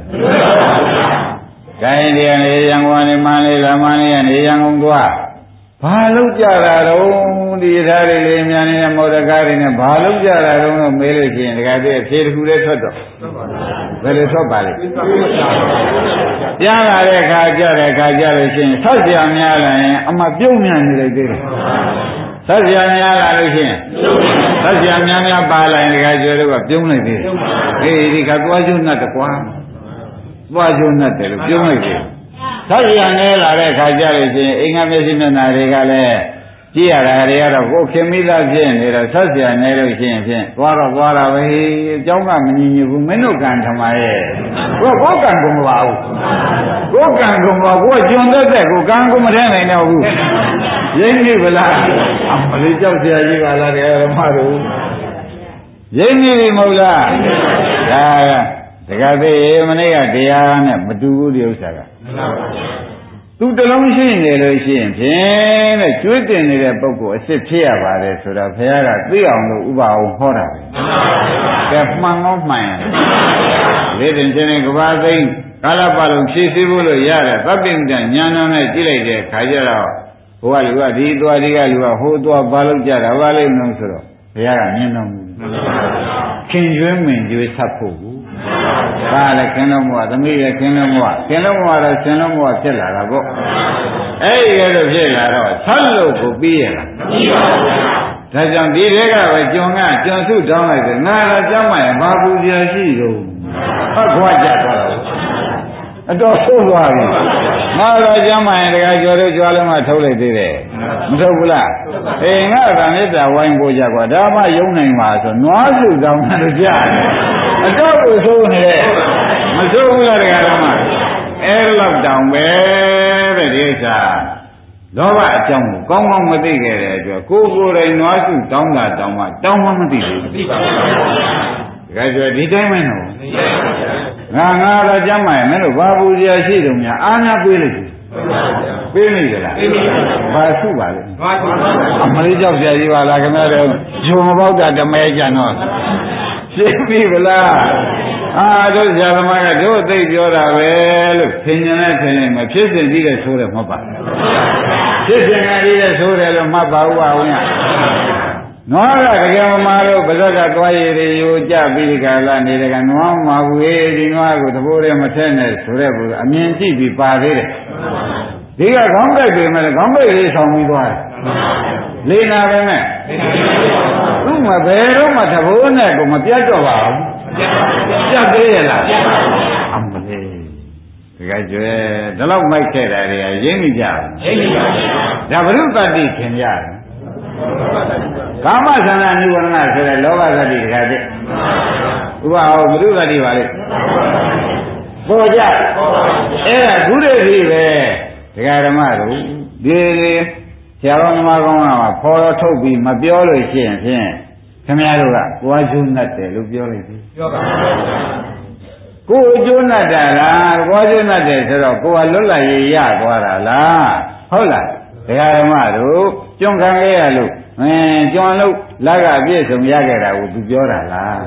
ခိုင်းတရားနေရန်ကုန်နေမန္တလေးလာမန္တလေးကနေရန်ကုန်သွားဘာလို့ကြတာတော့ဒီသားတွေလေးများနေတဲ့မော်ဒကားတွေနဲ့ဘာလို့ကြတာတော့လို့မေးလို့ရှိရင်တကယ်တည်းဖြေတစ်ခုလေးထွက်တော့ဘယ်လိုထွက်ပါလဲပြန်လာတဲ့အခါကြလို့ရှိရင်ဆောက်เสียများလာရင်အမပြုံးမြန်နေလိုက်သေးတယ်ဆောက်เสียများလာလို့ရှိရင်ဆောက်เสียများပါလာရင်တကယ်ကျွဲတော့ပြုံးလိုက်သေးတယ်အေးဒီကသွားကျွန်းနဲ့တကွာသွားကျွန်းနဲ့တယ်လို့ပြုံးလိုက်သေးတယ်ဆောက်เสียနေလာတဲ့အခါကြလို့ရှိရင်အင်္ဂါမျက်စိမျက်နှာတွေကလည်းကြည့်ရတာတွေကတော့ကိုယ်ခင်မိသားဖြစ်နေတော့ဆောက်เสียနေလို့ရှိရင်ဖြင့်သွားတာပဲအเจ้าကမညီညွတ်ဘူးမင်းတို့ကံထမရဲ့ကိုကံကုန်မပါဘူးကိုကံကုန်ပါကိုကျွန်းသက်ကိုကံကုန်မထဲနိုင်တော့ဘူးရင်းပြီဗလားအမလေးကြောက်เสียကြီးပါလားတရားဓမ္မတို့ရင်းပြီမဟုတ်လားဒါတကယ်သေးမနေ့ကတရားနဲ့မတူဘူးဒီဥစ္စာကသူတလုံးရှိနေလို့ရှိရင်ဖြင့်တဲ့ကျွေးတင်နေတဲ့ပုဂ္ဂိုလ်အစ်စ်ဖြစ်ရပါတယ်ဆိုတော့ဘုရားကသိအောင်လို့ဥပအောင်ဟောတာပဲကဲမှန်ကောမှန်ရတယ်လေတင်ချင်းကဘာသိကာလပတ်လုံးဖြည့်ဆည်းဖို့လို့ရတယ်သဗ္ဗိတဉာဏ်နဲ့ကြည့်လိုက်တဲ့ခါကျတော့ဟိုကလူကဒီသွားဒီကလူကဟိုသွားဘာလို့ကြတာဘာလို့လို့ဆိုတော့ဘုရားကမြင်တော်မူခင်ကျွေးမင်ကျွေးဆက်ဖို့ဘာလဲခင်လုံးဘဝသမီးရဲ့ခင်လုံးဘဝတော့ရှင်လုံးဘဝဖြစ်လာတာပေါ့အဲ့ဒီကဲတော့ဖြစ်လာတော့ဆက်လို့ကိုပြီးရလားပြီးပါဘူးဒါကြောင့်ဒီတွေကပဲကျွန်စုတောင်းလိုက်တယ်ငါတော့ကြောက်မှရင်ဘာပူကြရှိတော့ဟုတ်ခွာကြတော့အတော်ဆိုးသွားပြီငါတော့ကြောက်မှရင်တခါကျော်တို့ကြွားလုံးကထုတ်လိုက်သေးတယ်မထုတ်ဘူးလားအေးငါကမေတ္တာဝိုင်းကိုကြကွာဒါမှယုံနိုင်ပါဆိုနွားစုတောင်းတယ်ကြားတယ်အတော့ကိုဆိုးနေတယ်မဆိုးဘူးလားတရားဓမ္မအဲ့လောက်တောင်ပဲတဲ့ဒီဥစ္စာလောဘအကြောင်းကိုကောင်းကောင်းမသိခဲ့တဲ့အတွက်ကိုယ်တိုင်နွားစုတောင်းတာတောင်းမှမသိဘူးသိပါဘူးတကယ်ဆိုဒီတိုင်းမနော်ငါတော့ကြမ်းမှရင်မင်းတို့ဘာပူဇော်ရှိတုံများအားများပေးလိုက်ပေးမိကြလားဘာစုပါလဲအမလေးကြောက်ကြကြီးပါလားခင်ဗျားတို့ဂျုံမပေါက်တာတမဲကြတော့ရှင်းပြီဗလားတို့ဆရာသမားကတို့သိပြောတာပဲလို့သင်ញနဲ့ထင်ရင်မဖြစ်စဉ်ကြီးတဲ့ဆိုးတယ်မဟုတ်ပါဖြစ်စဉ်ကကြီးတဲ့ဆိုးတယ်လို့မှတ်ပါဦးပါဝင်နွားကတကယ်မလို့ပါဇက်ကသွားရည်ရိုးကြပြီးကြလာနေတဲ့ကနွားမဘူးဒီနွားကိုသဘောတည်းမထက်နဲ့ဆိုတဲ့ဘုရားအမြင်ကြည့်ပြီးပါသေးတယ်ဒီကခေါင်းကိုက်ပြင်မဲ့ခေါင်းကိုက်လေးဆောင်ပြီးသွားတယ်လေးနာပဲမဲ့သူ့မဘယ်တော့မှသဘောနဲ့ကိုမပြတ်တော့ပါဘူးပြတ်သေးရဲ့လားအမလေးတကယ်ကျွဲဒီလောက်မိုက်ခဲ့တာတွေကရင်းမိကြဘူးရင်းမိပါဘူးဒါဘုရုတ္တိခင်ကြတယ်ကာမသန္တာနိဝရဏဆိုတဲ့လောဘသတိတခါတည်းဥပဟောဘုရုတ္တိပါလေပေါ်ကြအဲ့ဒါခုတည်းကြီးပဲဒကာဓမ္မတို့ဒီဆရာတော်မြတ်ကောင်းကဖော်ထုတ်ပြီးမပြောလို့ရှိရင်ဖြင့်ခင်ဗျားတို့ကကိုယ်အကျိုးနဲ့တယ်လို့ပြောလိုက်ပြီပြောပါဘူးကိုယ်အကျိုးနဲ့တာလားကိုယ်အကျိုးနဲ့တယ်ဆိုတော့ကိုယ်ကလွတ်လပ်ရေးရသွားတာလားဟုတ်လားဒကာဓမ္မတို့ကျွန်းခံခဲ့ရလို့ကျွန်းလို့လက်ကပြည့်စုံရခဲ့တာကိုသူပြောတာလား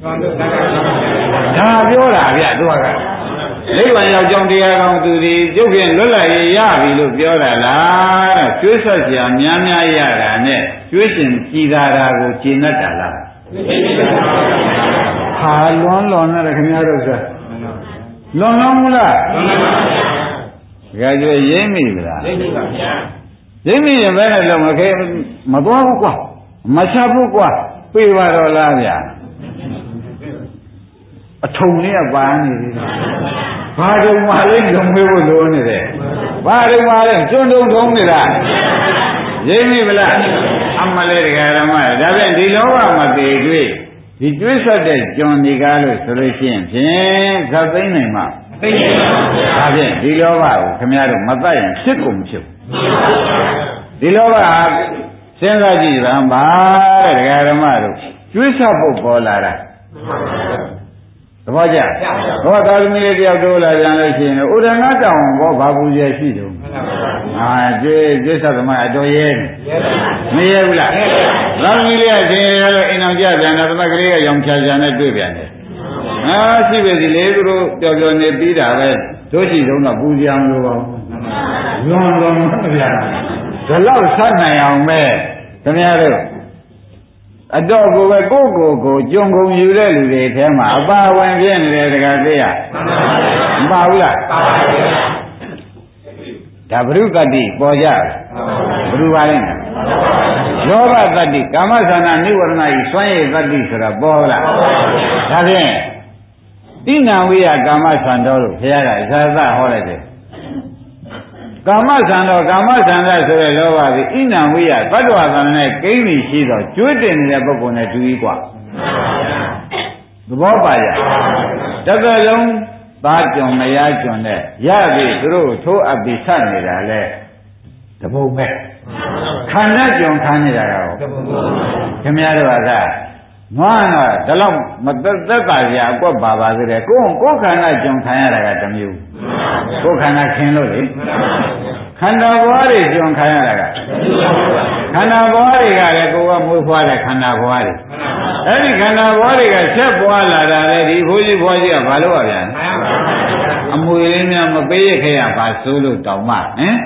ဒါပြောတာဗျသူကနိဗ္ဗာန်ရောက်ကြောင်းတရားကောင်းသူဒီကျုပ်ဖြင့်လွတ်လပ်ရေးရပြီလို့ပြောတာလားတဲ့ကျွေးဆက်စရာများများရတာနဲ့ကျွေးရှင်ကြည်သာတာကိုကျင့်တတ်တာလားဟာလွန်နဲ့ခင်ဗျားတို့ဆိုလွန်မလားတကယ်ကျွေးရင်းမိဗလားရင်းမိပါဗျာရင်းမိရင်ဘယ်နဲ့လုံးမခဲမသွားဘူးကွာမချဘူးကွာပြေးပါတော့လားဗျာအထုံလေးကပါနေသေးတယ်ဘာတုံမှလည်းလုံမေးဖို့လိုနေတယ်ဘာတုံမှလည်းကျွန်းတုံထုံးနေတာရင်းမိမလားအမလေးတကယ်ဓမ္မဒါဖြင့်ဒီလောကမသေးတွေ့ဒီတွေးဆက်တဲ့ကျွန်းဒီကားလို့ဆိုလို့ရှိရင်ဖြင့်ဇတ်သိမ့်နိုင်မှာသိနေပါဘူးဒါဖြင့်ဒီလောကကိုခင်ဗျားတို့မတတ်ရင်ဖြစ်ကုန်ဖြစ်ဒီလောကစဉ်းစားကြည့်ပါပါတဲ့ဒကာဓမ္မတို့ကျွေးဆက်ဖို့ပေါ်လာတာသဘောကျဘောသာသမီးလေးတယောက်တိုးလာပြန်လို့ရှိရင်ဥဒနာတောင်ဘောဘာပူရရှိတုံးကျွေးဆက်သမားအတော်ရဲမရဲဘူးလားသာသမီးလေးကရှင်ရလို့အိမ်အောင်ကြပြန်တယ်သမက်ကလေးကရောင်ဖြာဖြာနဲ့တွေ့ပြန်တယ်ရှိပဲစီလေသူတို့ပျော်ပျော်နေပြီးတာပဲတို့ရှိတုံးတော့ပူကြံလို့ပါလွန်လွန်မပြတ်ဒါလောက်ဆက်နိုင်အောင်ပဲခင်ဗျားတို့အတော့ကိုပဲကိုကြုံကုန်ယူတဲ့လူတွေထဲမှာအပါဝင်ပြည့်နေတယ်တခါသေးရမပါဘူးလားပါပါဘုရားဒါဘုရုတ္တိပေါ်ကြဘုရုပါလိမ့်မယ်လောဘတ္တိကာမသနာနိဝရဏဤစွမ်းရည်တ္တိဆိုတာပေါ်လားဒါဖြင့်တိနာဝိယကာမသံတော်လို့ဘုရားကဇာသဟောလိုက်တယ်ကာမသံတော်ကာမသံသဆိုတဲ့လောဘကြီးဣဏဝိယသတ္တဝါသံနဲ့ကိန်းပြီးရှိတော့ကျွေးတင်နေတဲ့ပုဂ္ဂိုလ်နဲ့တူကြီးกว่าသဘောပါရတသက်လုံးသားကြုံမရကြုံနဲ့ရပြီသူတို့ထိုးအပ်ပြီးဆက်နေတာလဲတပုံပဲခန္ဓာကြုံခံနေတာရောခင်ဗျားတို့ကနွားတော့ဒီလောက်မသက်သာကြအကွက်ပါသေးတယ်ကိုယ်ခန္ဓာကြုံခံရတာကတစ်မျိုးကိုယ်ခန္ဓာခင်လို့လေခန္ဓာဘဝတွေကြုံခံရတာကခန္ဓာဘဝတွေကလည်းကိုယ်ကမွေးဖွားတဲ့ခန္ဓာဘဝတွေအဲ့ဒီခန္ဓာဘဝတွေကဆက်ပွားလာတာလေဒီဘိုးကြီးဘွားကြီးကဘာလို့ရပြန်အမွေလေးများမပေးရခဲ့ရပါစိုးလို့တောင်းမှ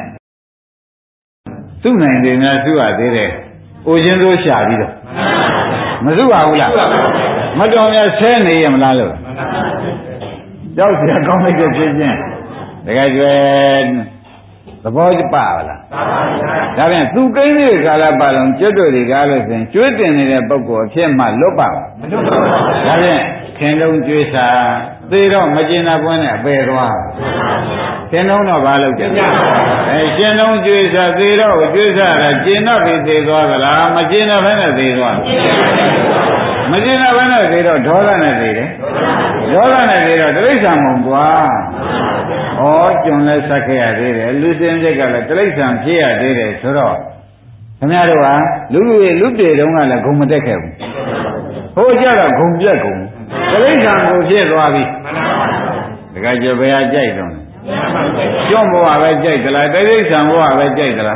သူ့နိုင်တယ်များသူ့ရသေးတယ်အိုချင်းစိုးရှာပြီးတော့မစုပါဘူးလားမတော်များဆဲနေရမလားလို့ကြောက်เสียကောင်းလိုက်တဲ့ဖြစ်ချင်းတကယ်ကျွဲသဘောကျပါလားဒါပြန်သူကိန်းလေးကာလပတ်လုံးကျွတ်တို့တွေကားလို့ဆိုရင်ကျွတ်တင်နေတဲ့ပုဂ္ဂိုလ်အဖြစ်မှလွတ်ပါမလွတ်ပါဘူးဒါပြန်ခင်လုံးကျွေးစာသေတော့မကျင်တာပွင့်နဲ့အပေသွားခင်လုံးတော့ဘာလုပ်ကြရှင်လုံးကျွေးစာသေတော့ကျွေးစာတာကျင်တော့ပြီးသေသွားသလားမကျင်တော့ဘဲနဲ့သေသွားမကျင်တော့ဘဲနဲ့သေတော့ဒေါသနဲ့သေတယ်ဒေါသနဲ့သေတော့တိရစ္ဆာန်မုံသွားဩကျွန်လဲဆက်ခဲ့ရသေးတယ်လူစင်စိတ်ကလည်းတိရစ္ဆာန်ဖြစ်ရသေးတယ်ဆိုတော့ခင်ဗျားတို့ဟာလူတွေတုန်းကလည်းဂုံမတက်ခဲ့ဘူးဟိုကြတော့ဂုံပြက်ဂုံတိရစ္ဆာန်ကိုဖြစ်သွားပြီတခါကျဘယ်ဟာကြိုက်တော့ကျွန်းဘဝပဲကြိုက်သလားတိရစ္ဆာန်ဘဝပဲကြိုက်သလား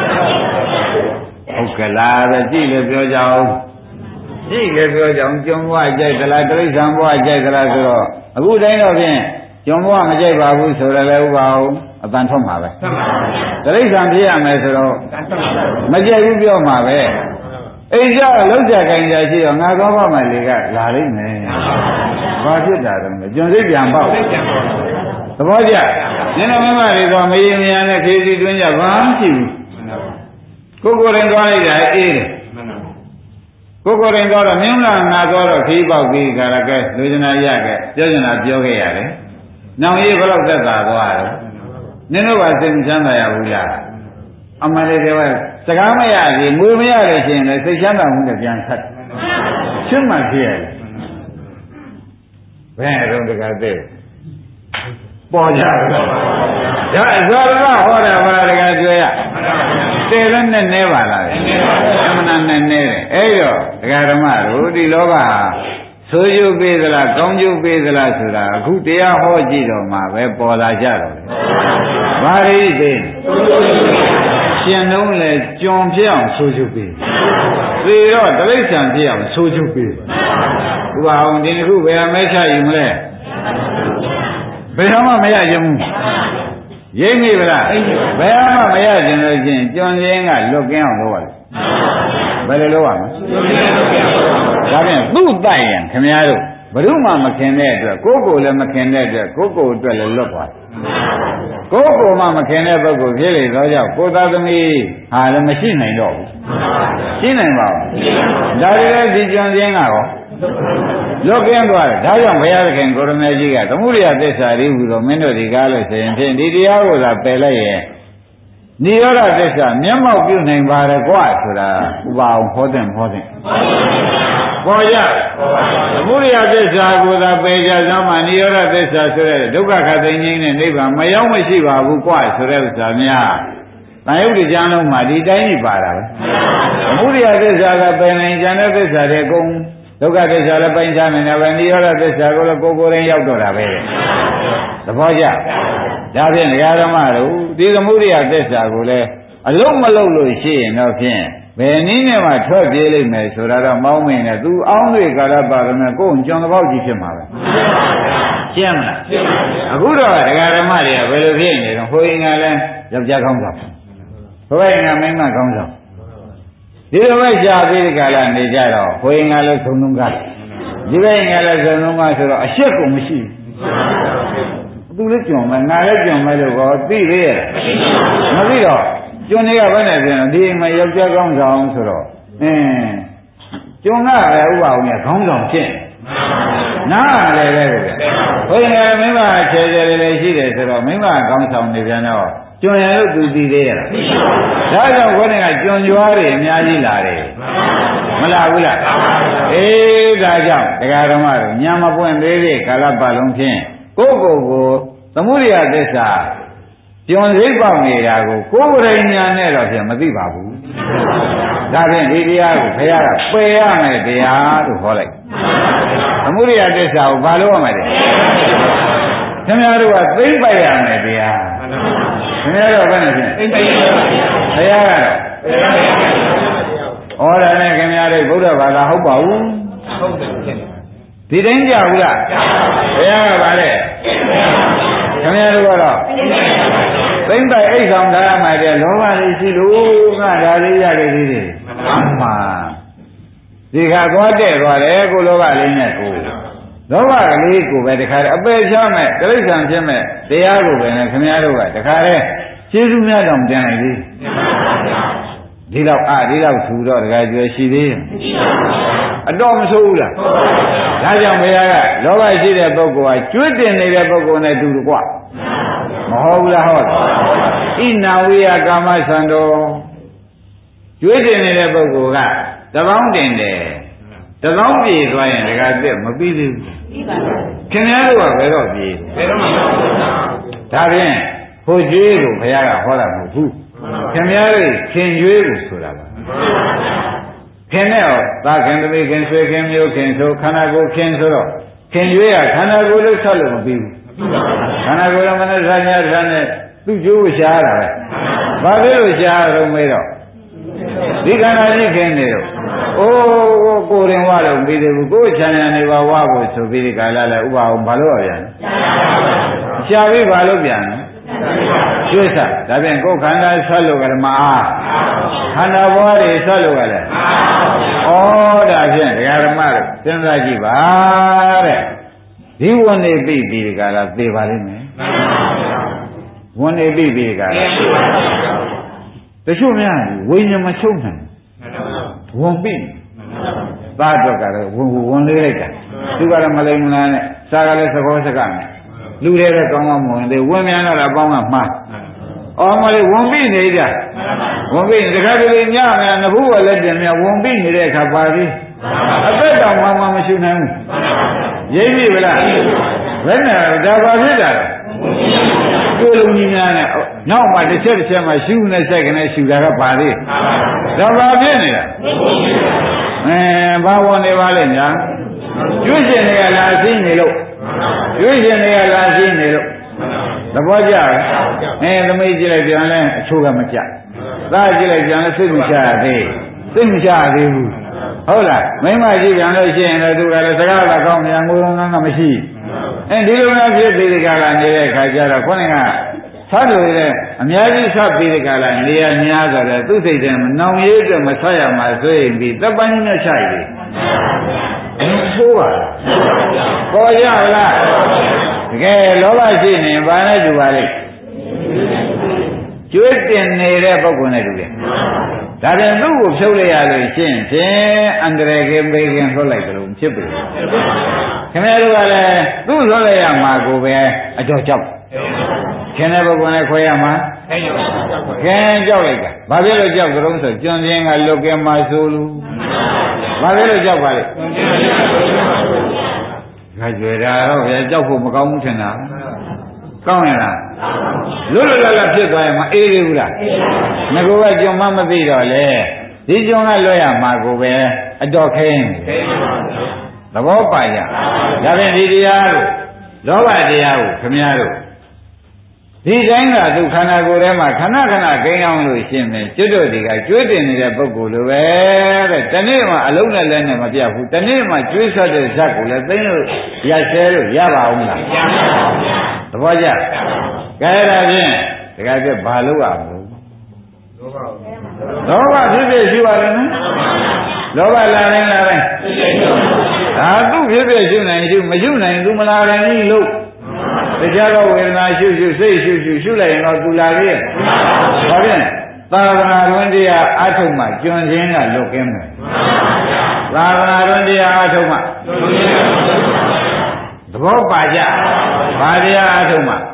ဟုတ်ကလားပဲကြည့်လေပြောကြအောင်ကြည့်လေပြောကြအောင်ကျွန်းဘဝကြိုက်သလားတိရစ္ဆာန်ဘဝကြိုက်သလားဆိုတော့အခုတိုင်းတော့ဖြင့်ကျွန်းဘဝမကြိုက်ပါဘူးဆိုရလဲဥပါအောင်အတန်ထွက်မှာပဲတိရစ္ဆာန်ဖြစ်ရမယ်ဆိုတော့မကြိုက်ဘူးပြောမှာပဲအိမ်ကျလောက်ကြခိုင်းကြရှိတော့ငါကောင်းပါမယ်လေကလာလိမ့်မယ်ဘာဖြစ်တာတော့ကျွန်းစိတ်ပြန်ပေါက်သဘောကျနင်တို့မိမတွေကမရင်မြန်နဲ့ခေစီတွင်းကြဘာမှမရှိဘူးကိုယ်ရင်သွားလိုက်တာအေးတယ်ကိုယ်ရင်သွားတော့မြင်းလာငါသွားတော့ခီးပေါက်ပြီးခါရကဲလူကျင်နာရကဲပြောကျင်တာပြောခဲ့ရတယ်နောင်ရေးဘယ်တော့သက်သာသွားတယ်နင်တို့ကစိတ်ချမ်းသာရဘူးလားအမှန်တကယ်ပဲစကားမရသေးငွေမရလို့ရှိရင်လည်းစိတ်ချမ်းသာမှုနဲ့ပြန်ဆက်ရှင်းမှဖြစ်ရတယ်ဘယ်တော့တကတဲ့ပေါ်ကြတယ်ဒါဇောရဟောတာဘာတကကျွဲရတေလည်းနဲ့နဲပါလားအမှန်နဲ့နဲတယ်အဲ့တော့ဒကာဓမ္မတို့ဒီလောကဟာဆိုးကျိုးပေးသလားကောင်းကျိုးပေးသလားဆိုတာအခုတရားဟောကြည့်တော့မှပဲပေါ်လာကြတော့တယ်ဘာရိသိရှင်လုံးလဲကြုံဖြစ်အောင်ဆိုးကျိုးပေးသေတော့တိရစ္ဆာန်ဖြစ်အောင်ဆိုးကျိုးပေးဥပအောင်ဒီခုဘယ်အမဲချယူမလဲဘယ်မှမရကြဘူးရိပ်မိဗလားဘယ်မှမရကြလို့ချင်းကျွန်းရင်းကလွတ်ကင်းအောင်လုပ်ရတယ်ဘယ်လိုလုပ်ရမလဲဒါဖြင့်သူ့တိုက်ရင်ခင်ဗျားတို့ဘယ်သူမှမခင်တဲ့အတွက်ကိုယ်ကိုယ်လည်းမခင်တဲ့အတွက်ကိုယ်ကိုယ်အတွက်လည်းလွတ်သွားတယ်ကိုယ်ကိုယ်မှမခင်တဲ့ပုဂ္ဂိုလ်ဖြစ်လေတော့ကြောင့်ကိုယ်သားသမီးဟာလည်းမရှိနိုင်တော့ဘူးရှိနိုင်ပါဘူးဒါတွေလည်းဒီကျွန်းရင်းကရောလွတ်ကင်းသွားတယ်ဒါကြောင့်ဘုရားသခင်ကိုရမေကြီးကသမုဒိယသစ္စာရိဟုသောမင်းတို့ဒီကားလို့ဆိုရင်ဖြင့်ဒီတရားကိုသာပယ်လိုက်ရင်နိရောဓသစ္စာမျက်မှောက်ပြုနိုင်ပါတယ်ကွာဆိုတာဥပအောင်ဟောတဲ့ပေါ်ကြသမုဒိယသစ္စာကိုသာပယ်ကြသမှာနိရောဓသစ္စာဆိုတဲ့ဒုက္ခခတ်သိငြိမ်းတဲ့နိဗ္ဗာန်မရောက်မရှိပါဘူးကွာဆိုတဲ့ဥစ္စာများဘတန်ရုပ်တွေကြားလုံးမှာဒီတိုင်းကြီးပါတာပဲသမုဒိယသစ္စာကပင်ရင်ဉာဏ်သစ္စာတွေအကုန်ဒုက္ခသစ္စာလည်းပိုင်းခြားနေတာပဲနိရောဓသစ္စာကိုလည်းကိုယ်တိုင်ရောက်တော့တာပဲသဘောကျဒါဖြင့်ဓမ္မတို့ဒီသမုဒိယသစ္စာကိုလည်းအလုံးမလုံးလို့ရှိရင်တော့ဖြင့်ဘယ်နည်းနဲ့မှထွက်ပြေးလိမ့်မယ်ဆိုတာတော့မောင်းမင်းနဲ့သူအောင်းတွေကာလပါရမယ်ကိုယ်ကျွန်တော်ကြီးဖြစ်မှာပဲရှင်းမလားအခုတော့ဓမ္မတွေကဘယ်လိုဖြစ်နေတော့ဟိုရင်ကလည်းယောက်ျားကောင်းဆောင်ဟိုရင်ကမိန်းမကောင်းဆောင်ဒီလိုပဲရှားပြီးဒီကလာနေကြတော့ဟိုရင်ကလည်းသုံးလုံးကားဒီဘက်ကလည်းသုံးလုံးကားဆိုတော့အရှက်ကိုမရှိဘူးသူလည်းကြုံမယ်ငါလည်းကြုံမယ်လို့ကောသိသေးရဲ့မသိတော့ကျွန်းတွေကဘယ်နဲ့ပြန်ဒီမှာယောက်ျားကောင်းဆောင်ဆိုတော့ကျွန်းကလည်းဥပအောင်နဲ့ခေါင်းဆောင်ဖြစ်နားလည်းပဲကိုဘယ်နဲ့မိမချဲချဲလေးရှိတယ်ဆိုတော့မိမခေါင်းဆောင်နေပြန်တော့ကျွန်းရလို့သူသိသေးရလားဒါကြောင့်ဘယ်နဲ့ကကျွန်းကြွားတွေအများကြီးလာတယ်မလာဘူးလားအေးဒါကြောင့်တရားဓမ္မတို့ညာမပွင့်သေးသေးကာလပတ်လုံးဖြင့်ကိုသမုဒိယသစ္စာကျွန်းစိတ်ပေါက်နေတာကိုကိုယ်ကိုယ်တိုင်ညာနဲ့တော့ဖြင့်မသိပါဘူးဒါဖြင့်ဒီတရားကိုဘုရားကပယ်ရမယ်တရားလို့ဟောလိုက်သမုဒိယသစ္စာကိုဘာလို့ရမလဲခင်ဗျားတို့ကသိမ့်ပိုက်ရမယ်တရားခင်ဗျားတို့ကဘယ်နဲ့ဖြင့်သိမ့်ပိုက်ရမယ်ဘုရားကတော့ဩဒါနဲ့ခင်ဗျားတို့ဗုဒ္ဓဘာသာဟုတ်ပါဘူးဟုတ်တယ်ဒီတိုင်းကြဘူးလားဘုရားကဗါတဲ့ခင်ဗျားတို့ကတော့သိမ့်ပိုက်အိတ်ဆောင်ထားရမှာတဲ့လောဘလေးရှိလို့ငါဒါလေးရခဲ့သေးတယ်မှန်ဒီခါသွားတဲ့သွားတယ်ကိုလောဘလေးနဲ့ကိုလောဘကလေးကိုပဲတခါအပယ်ချမဲ့တိရစ္ဆာန်ဖြစ်မဲ့တရားကိုပဲနဲ့ခင်ဗျားတို့ကတခါလဲကျေးဇူးများတောင်ပြန်လိုက်သေးဒီလောက်ထူတော့တခါကျွယ်ရှိသေးရဲ့အတော့မဆိုးဘူးလားဒါကြောင့်ဘုရားကလောဘရှိတဲ့ပုဂ္ဂိုလ်ကကျွတ်တင်နေတဲ့ပုဂ္ဂိုလ်နဲ့တူတယ်ကွမဟုတ်ဘူးလားဟောဣနာဝိယကာမသံတော်ကျွတ်တင်နေတဲ့ပုဂ္ဂိုလ်ကတပေါင်းတင်တယ်တပေါင်းပြေသွားရင်တခါတက်မပြီးသေးဘူးခင်ဗျားတို့ကဘယ်တော့ပြေဘယ်တော့မှမဟုတ်ဘူးဒါဖြင့်ဟိုကျွေးကိုဘုရားကဟောတာမဟုတ်ဘူးခင်ဗျားတို့ခင်ကျွေးကိုဆိုတာပါခင်နဲ့ဟောသာခင်သမီးခင်ဆွေခင်မျိုးခင်ဆိုခန္ဓာကိုယ်ခင်ဆိုတော့ခင်ကျွေးကခန္ဓာကိုယ်လို့ဆက်လို့မပြီးဘူးခန္ဓာကိုယ်ကမနဲ့ဇာညာဇာနဲ့သူ့ကျိုးကိုရှားတာပဲဘာဖြစ်လို့ရှားတော့မေးတော့ဒီခန္ဓာကြီးခင်နေတော့ကိုယ်ရင်ဝလို့ပြီးသေးဘူးကိုယ်ချမ်းသာနေပါဝဖို့ဆိုပြီးဒီကာလလဲဥပအောင်ဘာလို့ရပြန်ရှားပြီးဘာလို့ပြန်ကျွေးစားဒါပြန်ကိုယ်ခန္ဓာဆွတ်လို့ကလည်းမအားခန္ဓာဘဝတွေဆွတ်လို့ကလည်းဒါဖြင့်ဒကာဓမ္မတို့စဉ်းစားကြည့်ပါတဲ့ဒီဝန်နေပြီဒီကာလသေပါလိမ့်မယ်ဝန်နေပြီဒီကာလတချို့များဝိညာဉ်မချုပ်နိုင်ဝန်ပြီသားတော့ကလည်းဝန်လေးလိုက်တာသူကလည်းမလိမ္မာနဲ့စားကလည်းသဘောစကားနဲ့လူတွေလည်းကောင်းကောင်းမဝင်သေးဝန်မြန်တော့အပေါင်းကမှားမလေးဝန်ပြီနေကြဝန်ပြီတခါတလေညများနဘူးကလည်းတင်များဝန်ပြီနေတဲ့အခါပါသေးအသက်တောင်မှမရှိနိုင်ဘူးရိပ်ပြီဗလားဘယ်နဲ့ဒါပါဖြစ်တာကိုယ်လုံးကြီးများနဲ့နောက်မှတစ်ချက်မှရှူနေစိုက်ကနေရှူတာကပါသေးဒါပါဖြစ်နေတာဘာဝန်နေပါလဲညာကျွေးရှင်တွေကလာသိနေလို့ကျွေးရှင်တွေကလာသိနေလို့သဘောကျလားသမီးကြည့်လိုက်ပြန်လဲအချိုးကမကြသားကြည့်လိုက်ပြန်လဲစိတ်မချရသေးစိတ်မချရသေးဘူးဟုတ်လားမိမကြည့်ပြန်လို့ရှိရင်လည်းသူကလည်းစကားကကောင်းနေငိုငန်းကမရှိဒီလိုမျိုးဖြစ်ပြီးဒီကလာနေတဲ့အခါကျတော့ခေါင်းကဆက်လို့တဲ့အများကြီးဆက်ပြီးဒီကလာနေရများဆိုတော့သူ့စိတ်ထဲမှာနောင်ရေးအတွက်မဆက်ရမှာဆိုရင်ဒီတပ်ပန်းကြီးနဲ့ချိုက်တယ်ဆိုးပါပေါ်ရလားတကယ်လောဘရှိနေဘာနဲ့တူပါလိမ့်ကျွေးတင်နေတဲ့ပုဂ္ဂိုလ်နဲ့တူတယ်ဒါပြန်သူ့ကိုဖြုတ်လိုက်ရလို့ရှင်းဖြင့်အန္တရာယ်ကင်းပေးခင်လွတ်လိုက်ကြလို့ဖြစ်ပြီခင်ဗျားတို့ကလည်းသူ့လွတ်လိုက်ရမှာကိုပဲအကြောက်ကြောက်ခင်တဲ့ပုဂ္ဂိုလ်နဲ့ခွဲရမှာခင်ကြောက်လိုက်တာဘာဖြစ်လို့ကြောက်ကြုံဆိုကျွန်းချင်းကလွတ်ကဲမှာဆိုလို့ဘာဖြစ်လို့ကြောက်ပါလဲခါကြွယ်တာတော့ဗျာကြောက်ဖို့မကောင်းဘူးထင်တာကောင်းရလားလွတ်လွတ်လပ်လပ်ဖြစ်သွားရင်မအေးသေးဘူးလားငါကကြုံမှမသိတော့လေဒီကြုံကလွတ်ရမှာကိုပဲအတော်ခင်းသဘောပါကြဒါဖြင့်ဒီတရားကိုလောဘတရားကိုခမည်းတော်ဒီတိုင်းကသူခန္ဓာကိုယ်ထဲမှာခဏခဏကိန်းအောင်လို့ရှင်းတယ်ကျွတ်တို့ဒီကကျွေးတင်နေတဲ့ပုဂ္ဂိုလ်လိုပဲတဲ့တနေ့မှအလုံးနဲ့လဲနဲ့မပြတ်ဘူးတနေ့မှကျွေးဆက်တဲ့ဇက်ကိုလည်းသိလို့ရဆဲလို့ရပါအောင်လားသဘောကျကဲဒါဖြင့်တခါကျဘာလို့ရမလို့လောဘဖြစ်ဖြစ်ရှိပါလေနော်လောဘလာတိုင်းဒါသူဖြစ်ဖြစ်ရှိနိုင်ရှိမရှိနိုင်သူမလာနိုင်ဘူးလို့တရားတော်ဝေဒနာရှုစိတ်ရှုလိုက်ရင်တော့သူလာလေဘာဖြစ်သာသနာတွင်တရားအထုတ်မှကျွန်းခြင်းကလွတ်ကင်းမယ်သာသနာတွင်တရားအထုတ်မှသဘောပါကြဘာတရားအထုတ်မှဒါ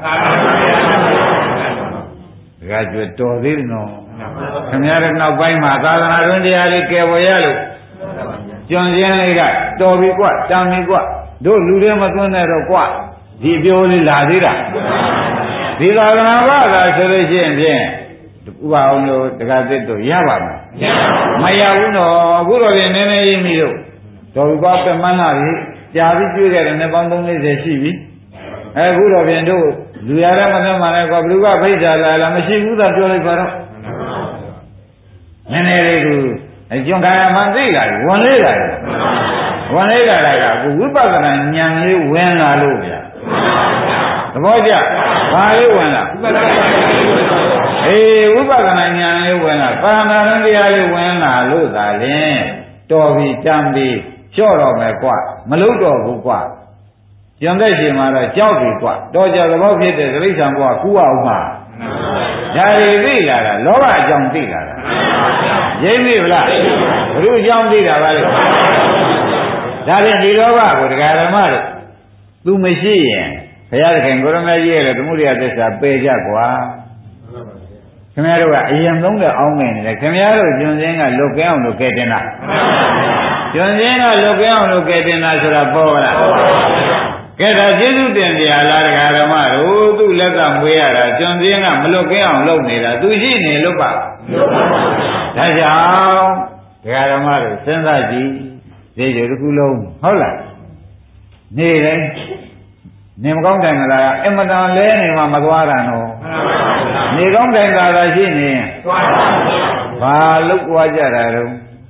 ကကျွတ်တော်သေးတယ်နော်ခင်ဗျားတို့နောက်ပိုင်းမှာသာသနာတွင်တရားလေးကယ်ပေါ်ရလို့ကျွန်းခြင်းလေးကတော်ပြီကွတန်ပြီကွတို့လူတွေမသွန်းနဲ့တော့ကွဒီပြောလေးလာသေးတာဒီသာသနာ့ဘာသာဆိုလို့ရှိရင်ဖြင့်ဥပအောင်လို့တက္ကသစ်တို့ရပါမယ်မရဘူးနော်အခုတော့ပြင်နည်းနည်းရင်းပြီးတော့တော်ပြီကွပြမန်းလာပြီကြာပြီးကျွေးခဲ့တယ်နှစ်ပေါင်း30ရှိပြီအခုတော့ပြင်တို့လူရတဲ့မသက်မှလည်းကွာဘလူကဖိတ်တာလားမရှိဘူးသာပြောလိုက်ပါတော့နည်းနည်းလေးကကျွန်းခါမှသိလာတယ်ဝင်လေးလာတယ်ဝင်လေးလာတာကအခုဝိပဿနာဉာဏ်လေးဝင်လာလို့ဗျာသဘောကျဘာလေးဝင်လာအေးဝိပဿနာဉာဏ်လေးဝင်လာပါဏာရတရားလေးဝင်လာလို့သာလင်တော်ပြီတမ်းပြီလျှော့တော့မယ်ကွမလုပ်တော့ဘူးကွကျန်တဲ့ချိန်မှာတော့ကြောက်ပြီကွတော်ကြသဘောဖြစ်တဲ့တိရစ္ဆာန်ဘဝကူအောင်မှာဒါတွေသိလာတာလောဘအကြောင်းသိလာတာရိပ်ပြီဗလားဘုရုအကြောင်းသိတာပါလေဒါဖြင့်ဒီလောဘကိုတရားဓမ္မတို့သူမရှိရင်ဘုရားသခင်ကိုရမကြီးရဲ့သမုဒိယသစ္စာပယ်ကြကွာခင်ဗျားတို့ကအရင်ဆုံးတဲ့အောင်းနေတယ်ခင်ဗျားတို့ကျွန်းစင်းကလွတ်ကဲအောင်လို့ကဲတင်တာကျွန်းစင်းကလွတ်ကဲအောင်လို့ကဲတင်တာဆိုတာပေါ်ပါလားကဲဒါကျေးဇူးတင်ကြလားတရားဓမ္မတို့သူ့လက်ကမွေးရတာကျွန်းစင်းကမလွတ်ကဲအောင်လုပ်နေတာသူရှိနေလို့ပါဒါကြောင့်တရားဓမ္မတို့စဉ်းစားကြည့်ဒီကြတစ်ခုလုံးဟုတ်လားနေတိုင်းနေမကောင်းတိုင်မလားအမတန်လဲနေမှမသွားတာနော်နေကောင်းတိုင်သာသာရှိနေဘာလို့ကြွားကြတာတော့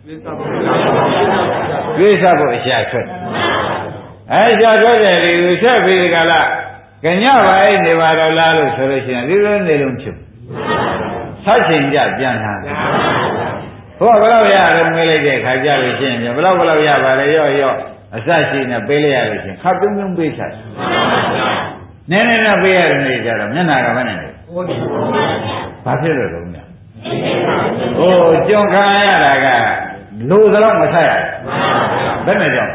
တွေးစားဖို့အရှာထွက်ရှာထွက်တယ်ဒီကိုဆက်ပြီးဒီကလာကညပါအိနေပါတော့လားလို့ဆိုလို့ရှိရင်ဒီလိုနေလုံးဖြစ်ဆက်ချိန်ကြပြန်လာဘုရားဘယ်လောက်ရတော့ငွေလိုက်တဲ့ခါကြလို့ရှိရင်ဘယ်လောက်ရပါလဲရော့အစရှိနေပေးလိုက်ရလို့ရှိရင်ခပ်ပြုံးပြုံးပေးချင်နည်းနည်းနဲ့ပေးရတယ်နေကြတော့မျက်နာကမနဲ့ဘာဖြစ်လို့လဲဟိုကြုံခံရတာကလိုသလောက်မဆက်ရဘယ်နဲ့ကြောင့်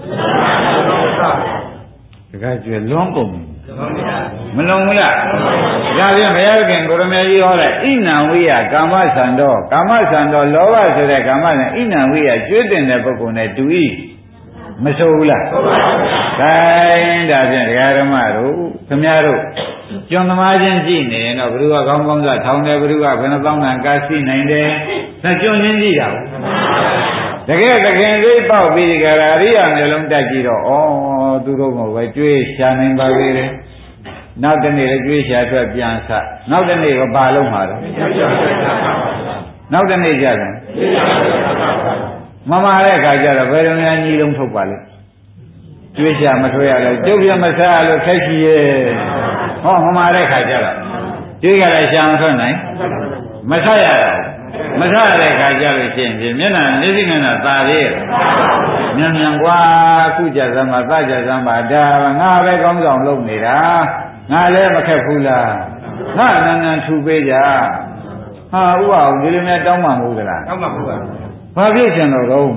တခါကျွလွန်ကုန်မလုံဘူးလားဒါပြန်ဘုရားခင်ကိုရမကြီးဟောတဲ့ဣနံဝိယကာမဆန္တောလောဘဆိုတဲ့ကာမဆန္ဣနံဝိယကျွေးတင်တဲ့ပုဂ္ဂိုလ်နဲ့တူ၏မဆိုဘူးလားဟုတ်ပါဘူး။ဒါဖြင့်တရားဓမ္မတို့ခင်ဗျားတို့ကျွန်းသမားချင်းကြည့်နေရင်တော့ဘုရားကောင်းကောင်းစားထောင်တယ်ဘုရားဘယ်နှသောင်းတန်ကားရှိနိုင်တယ်။ဒါကျွန်းချင်းကြည့်တာဘူး။တကယ်သခင်စိတ်ပေါက်ပြီးဒီကရာရိယာမျိုးလုံးတက်ကြည့်တော့ဩသူတို့ကပဲကြွေးရှာနိုင်ပါသေးတယ်။နောက်တနေ့လည်းကြွေးရှာထွက်ပြန်ဆနောက်တနေ့ကဘာလုံးမှာတော့နောက်တနေ့ကြတယ်မမတဲ့အခါကျတော့ဘယ်လိုများညီလုံးထုတ်ပါလဲကျွေးချမထွေးရလဲကျုပ်ပြမစားလို့ခက်ရှိရဲ့ဟောမမတဲ့အခါကျတော့ကျွေးကြလဲရှာမထွက်နိုင်မဆရတော့မဆရတဲ့အခါကျလို့ရှိရင်မျက်နှာနေစိမျက်နှာသာသေးရဲ့မြန်ကွာခုကြစမ်းပါသကြစမ်းပါဒါငါပဲကောင်းဆောင်လုပ်နေတာငါလည်းမခက်ဘူးလားငါနန်းထူပေးကြဟာဥပအောင်ဒီလိုများတောင်းမှမဟုတ်သလားတောင်းမှမဟုတ်ပါဘူးဘာဖြစ်ချင်တော့ခေါင်း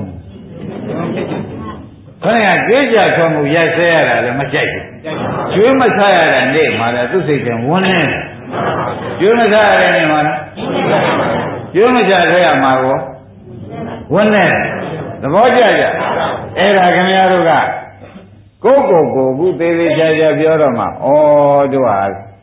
ကကြွေးကြထွက်မှုရက်ဆဲရတာလည်းမကြိုက်ဘူးကျွေးမဆရတဲ့နေ့မှာလည်းသူ့စိတ်ကဝန်းနေကျွေးမဆရတဲ့နေ့မှာလည်းကျွေးမဆရရမှာကောဝန်းနေသဘောကျကြအဲ့ဒါခင်ဗျားတို့ကကိုခုသေးသေးချာချာပြောတော့မှဩတို့ဟာတ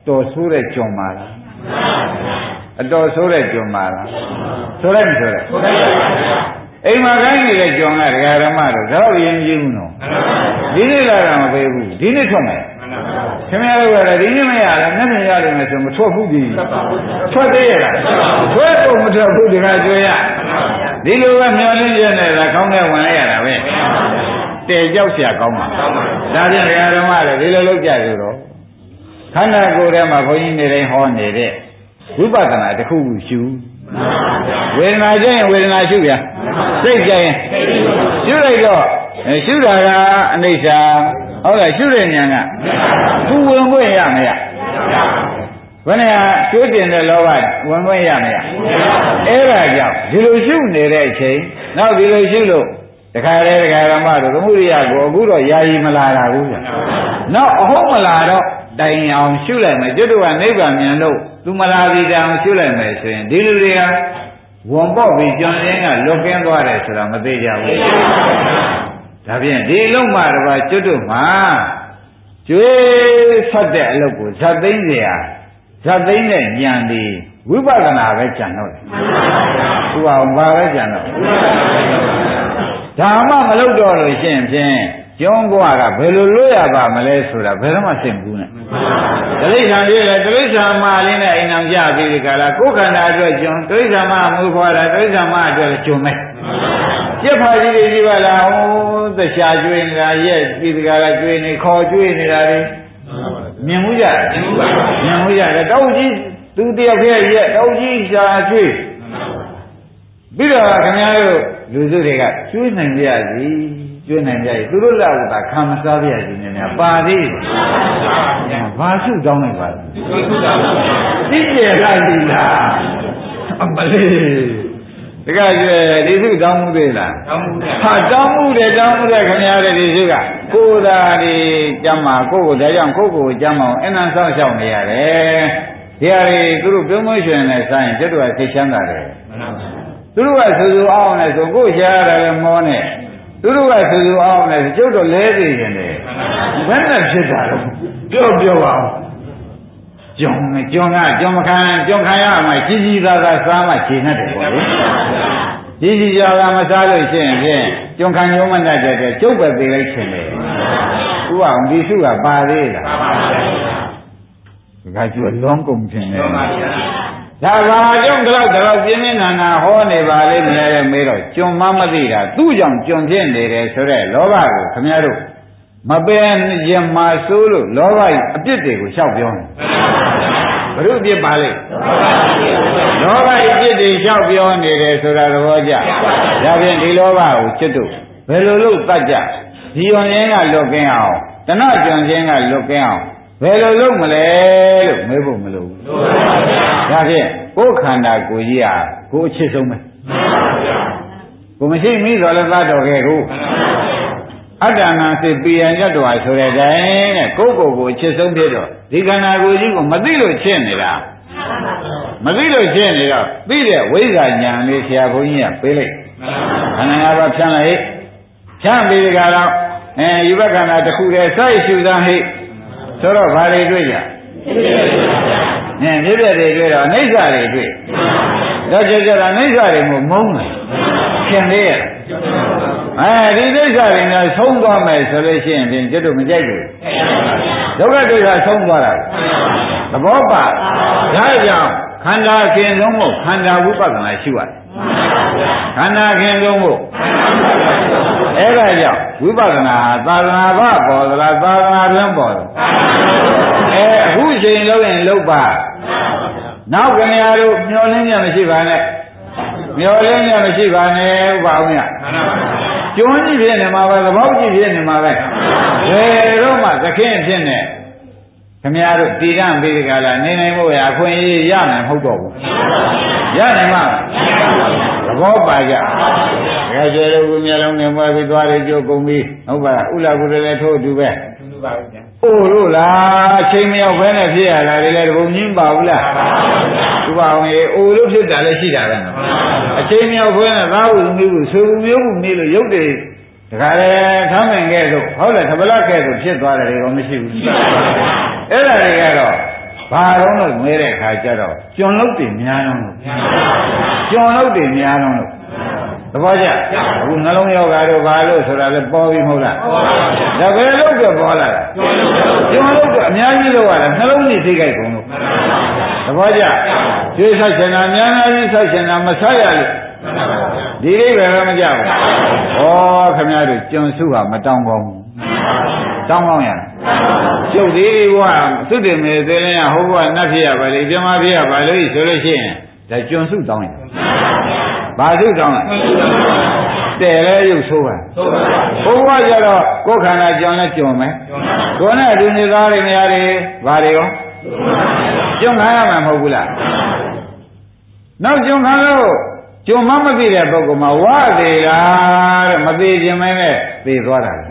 တော်ဆိုးတဲ့ကြုံပါလားအတော်ဆိုးတဲ့ကြုံပါလားဆိုလိုက်မဆိုလိုက်အိမ်မှာခိုင်းနေတဲ့ကြုံကဒကာဓမ္မတို့တော့ရင်ကြည့်ဘူးနော်ဒီနေ့လာတာမပေးဘူးဒီနေ့ထွက်မယ်ခင်ဗျားတို့ကလည်းဒီနေ့မရလားမျက်မြင်ရတယ်မယ်ဆိုမထွက်ဘူးဒီထွက်သေးရလားထွက်တော့မထွက်ဘူးဒီကကြွေရဒီလိုကမျောလင်းကျနေတာကောင်းတဲ့ဝင်လိုက်ရတာပဲတဲကြောက်เสียကောင်းပါဒါဖြင့်ဒကာဓမ္မတို့ဒီလိုလုပ်ကြဆိုတော့ခန္ဓာကိုယ်ထဲမှာဘုန်းကြီးနေတိုင်းဟောနေတဲ့ဝိပဿနာတစ်ခုခုရှုဝေဒနာကျရင်ဝေဒနာရှုရစိတ်ကျရင်ရှုလိုက်တော့ရှုတာကအနိစ္စဟုတ်လားရှုတဲ့ဉာဏ်ကသူဝင်ခွင့်ရမရဘယ်နဲ့ကျိုးတင်တဲ့လောဘဝင်ခွင့်ရမရအဲ့ဒါကြောင့်ဒီလိုရှုနေတဲ့အချိန်နောက်ဒီလိုရှုလို့တခါလေတခါဓမ္မတို့သမုဒိယကိုအခုတော့ယာယီမလာတာဘူးဗျနောက်အဟုတ်မလာတော့တိုင်အောင်ရှုလိုက်မယ်ကျွတ်တို့ကနိဗ္ဗာန်မြင်လို့သူမလာသေးတောင်ရှုလိုက်မယ်ဆိုရင်ဒီလူတွေကဝန်ပေါက်ပြီးကျွန်ရင်းကလွတ်ကင်းသွားတယ်ဆိုတာမသိကြဘူးဒါဖြင့်ဒီလုံးမှတစ်ပါးကျွတ်တို့မှာကျွေးဆက်တဲ့အလုပ်ကိုဇတ်သိမ်းเสียဇတ်သိမ်းတဲ့ဉာဏ်ဒီဝိပဿနာပဲကြံတော့တယ်သူအောင်ဘာပဲကြံတော့ဒါမှမလုပ်တော့လို့ရှိရင်ဖြင့်ကျောင်းကွာကဘယ်လိုလွတ်ရပါမလဲဆိုတာဘယ်တော့မှသိမဘူးနဲ့တိရစ္ဆာန်ရေးလေတိရစ္ဆာန်မလေးနဲ့အိမ်အောင်ကြပြီးဒီကလာကိုယ်ခန္ဓာအတွက်ကျွန်းတိရစ္ဆာန်မမူဖွာတာတိရစ္ဆာန်မအတွက်ကျွန်းမယ်ပြက်ဖာကြီးတွေကြီးပါလားဟိုသရှာကျွေးနေတာရဲ့ပြီးဒီကလာကျွေးနေခေါ်ကျွေးနေတာတွေမြင်မှုကြမြင်မှုကြတယ်တောက်ကြီးသူတယောက်ရဲ့ရဲ့တောက်ကြီးရှာကျွေးပြီးတော့ခင်ဗျားတို့လူစုတွေကကျွေးနိုင်ကြစီကျွေးနိုင်ကြပြီသူတို့လောက်သာခံမစားပြရစီနေများပါသေးဘာစုတောင်းလိုက်ပါသိကျက်လိုက်ပြီလားအမလေးတကယ်ကျွဲဒီစုတောင်းမှုသေးလားတောင်းမှုတယ်ဟာတောင်းမှုတယ်ခင်ဗျားတို့ဒီစုကကိုယ်သာဒီကြမ်းမှာကိုယ့်ကိုဒါကြောင့်ကိုယ့်ကိုကြမ်းမအောင်အနန္တဆောက်ရှောက်နေရတယ်ဒီဟာတွေသူတို့ပြုံးမွှေးရွှင်နေဆိုင်ကျွတ်တော့သိချမ်းသာတယ်သူတို့ကဆူဆူအောင်နဲ့ဆိုကိုယ်ရှားရတယ်မောနဲ့သူတို့ကဆူဆူအောင်နဲ့ကျုပ်တော့လဲသေးတယ်လေဘယ်နဲ့ဖြစ်တာလဲပြောပါဦးကျွန်းမခံရမှကြီးသားစားမှခြေနဲ့တယ်ပေါ့လေကြီးကြောင်မစားလို့ရှိရင်ဖြင့်ကျွန်းခံရုံးမတတ်တဲ့ကျုပ်ပဲသေးလိုက်ခြင်းလေဥပအောင်ဒီစုကပါသေးလားပါပါဗျာဒါကကျွလွန်ကုန်ခြင်းလေဒါဘာကြောင့်တော့ပြင်းပြင်းထန်ထန်ဟောနေပါလိမ့်မယ်ရဲ့မေးတော့ကျွံမမသိတာသူ့ကြောင့်ကျွံဖြစ်နေတယ်ဆိုတော့လောဘကိုခင်ဗျားတို့မပယ်ရင်မာဆိုးလို့လောဘကြီးအပြစ်တွေကိုလျှောက်ပြောနေဘုရုအပြစ်ပါလိမ့်လောဘကြီးအပြစ်တွေလျှောက်ပြောနေတယ်ဆိုတာသဘောကျဒါဖြင့်ဒီလောဘကိုချစ်တို့ဘယ်လိုလုပ်တတ်ကြဒီယွန်ရင်းကလွတ်ကင်းအောင်တဏှကျွံခြင်းကလွတ်ကင်းအောင်ဘယ်လိုလုပ်မလဲလို့မေးဖို့မလိုဘူးဒါဖြင့်ကိုယ်ခန္ဓာကိုယ်ကြီးဟာကိုယ်အချစ်ဆုံးပဲကိုယ်မရှိမိတော့လည်းသတ်တော်ခဲ့ကိုအတ္တနာစိပိယံတ္တဝါဆိုတဲ့တိုင်းတဲ့ကိုယ်ကိုယ်အချစ်ဆုံးဖြစ်တော့ဒီခန္ဓာကိုယ်ကြီးကိုမသိလို့ချစ်နေတာမသိလို့ချစ်နေတော့သိတဲ့ဝိဇ္ဇာဉာဏ်လေးဆရာဘုန်းကြီးကပေးလိုက်ခန္ဓာငါးပါးဖြန့်လိုက်ဖြန့်ပြီးကြတော့ယူဘခန္ဓာတစ်ခုတည်းစိုက်ရှုသမ်းဟိဆိုတော့ဘာတွေတွေ့ကြဖြစ်ပြတွေတွေ့တော့အိဋ္ဌာတွေတွေ့တော့ကြကြတာအိဋ္ဌာတွေကိုမုန်းတယ်ခင်သေးရဒီအိဋ္ဌာတွေနဲ့ဆုံးသွားမယ်ဆိုလို့ရှိရင်ဖြင့်ကျွတ်တို့မကြိုက်ဘူးဒုက္ခဒုက္ခဆုံးသွားတာသဘောပါဒါကြောင့်ခန္ဓာခင်ဆုံးဖို့ခန္ဓာဝိပဿနာရှိရတယ်ခန္ဓာခင်ဆုံးဖို့အဲ့ဒါကြောင့်ဝိပဿနာသာသနာ့ဘပေါ်သလားသာသနာ့တွင်ပေါ်တယ်အခုချိန်လုံးရင်လုံးပါနောက်ခင်ဗျားတို့မျောလင်းကြမရှိပါနဲ့မျောလင်းကြမရှိပါနဲ့ဥပအောင်ရကျွန်းကြီးဖြစ်နေမှာပဲသဘောကြီးဖြစ်နေမှာပဲဘယ်တော့မှသခင်ဖြစ်နေခင်ဗျားတို့တည်ရန်ပြီးဒီကလာနေနိုင်ဖို့ရအခွင့်အရေးရနိုင်မဟုတ်တော့ဘူးရနိုင်မှာသဘောပါကြတကယ်ကျေလို့ဘူးမျိုးလုံးနဲ့မွဲပြီးသွားတယ်ကြိုးကုန်ပြီးဟုတ်ပါလားဥလာကုလည်းထို့အတူပဲပါဗျာ။အို့လို့လားအချိန်မရောက်ဘဲနဲ့ဖြစ်ရတာလေတပုံချင်းပါဘူးလား။သူပါအောင်ရေအို့လို့ဖြစ်တာလည်းရှိတာပဲနော်။အချိန်မရောက်ဘဲနဲ့သားဘူးမျိုးဘူးဆိုဘူးမျိုးဘူးနေလို့ရုပ်တွေတခါလေထမ်းနိုင်ခဲ့လို့ဟုတ်တယ်သဗ္ဗလခဲ့လို့ဖြစ်သွားတယ်ရောမရှိဘူး။အဲ့ဒါတွေကတော့ဘာတော့လို့မဲတဲ့ခါကျတော့ကျွန်လုတ်တွေများတော့လို့ကျွန်လုတ်တွေများတော့လို့သဘောကျအခုနှလုံးယောဂါတို့ဘာလို့ဆိုတာလဲပေါ်ပြီမဟုတ်လားဒါပဲလို့ပြပေါ်လာတာကျွန်လုတ်ကအများကြီးလို့ရတာနှလုံးကြီးသိကြိုက်ကုန်လို့သဘောကျကျွေးဆက်ရှင်တာများများကြီးဆက်ရှင်တာမဆက်ရလို့ဒီလေးပဲမကြောက်ဘူးဩခင်ဗျားတို့ကျွန်စုဟာမတောင်းကောင်းဘူးတောင်းကောင်းရကျုပ်သေးဘုရားသုတေမေသေးရင်ဟိုဘုရားနတ်ဖြစ်ရပါလေပြမဖြစ်ရပါလို့ဆိုလို့ရှိရင်ဒါကျွန်စုတောင်းရင်ဘာစုတောင်းလဲတဲ့လဲရုပ်ဆိုးပါဘုရားကျတော့ကိုယ်ခန္ဓာကျွန်လဲကျွန်မယ်ကိုယ်နဲ့ဒီနေသားတွေနေရာတွေဘာတွေရောကျွန်ခံရမှာမဟုတ်ဘူးလားနောက်ကျွန်ခံလို့ကျွန်မသိတဲ့ပုဂ္ဂိုလ်မှာဝါသေးလားတဲ့မသိခြင်းမဲနဲ့သိသွားတာ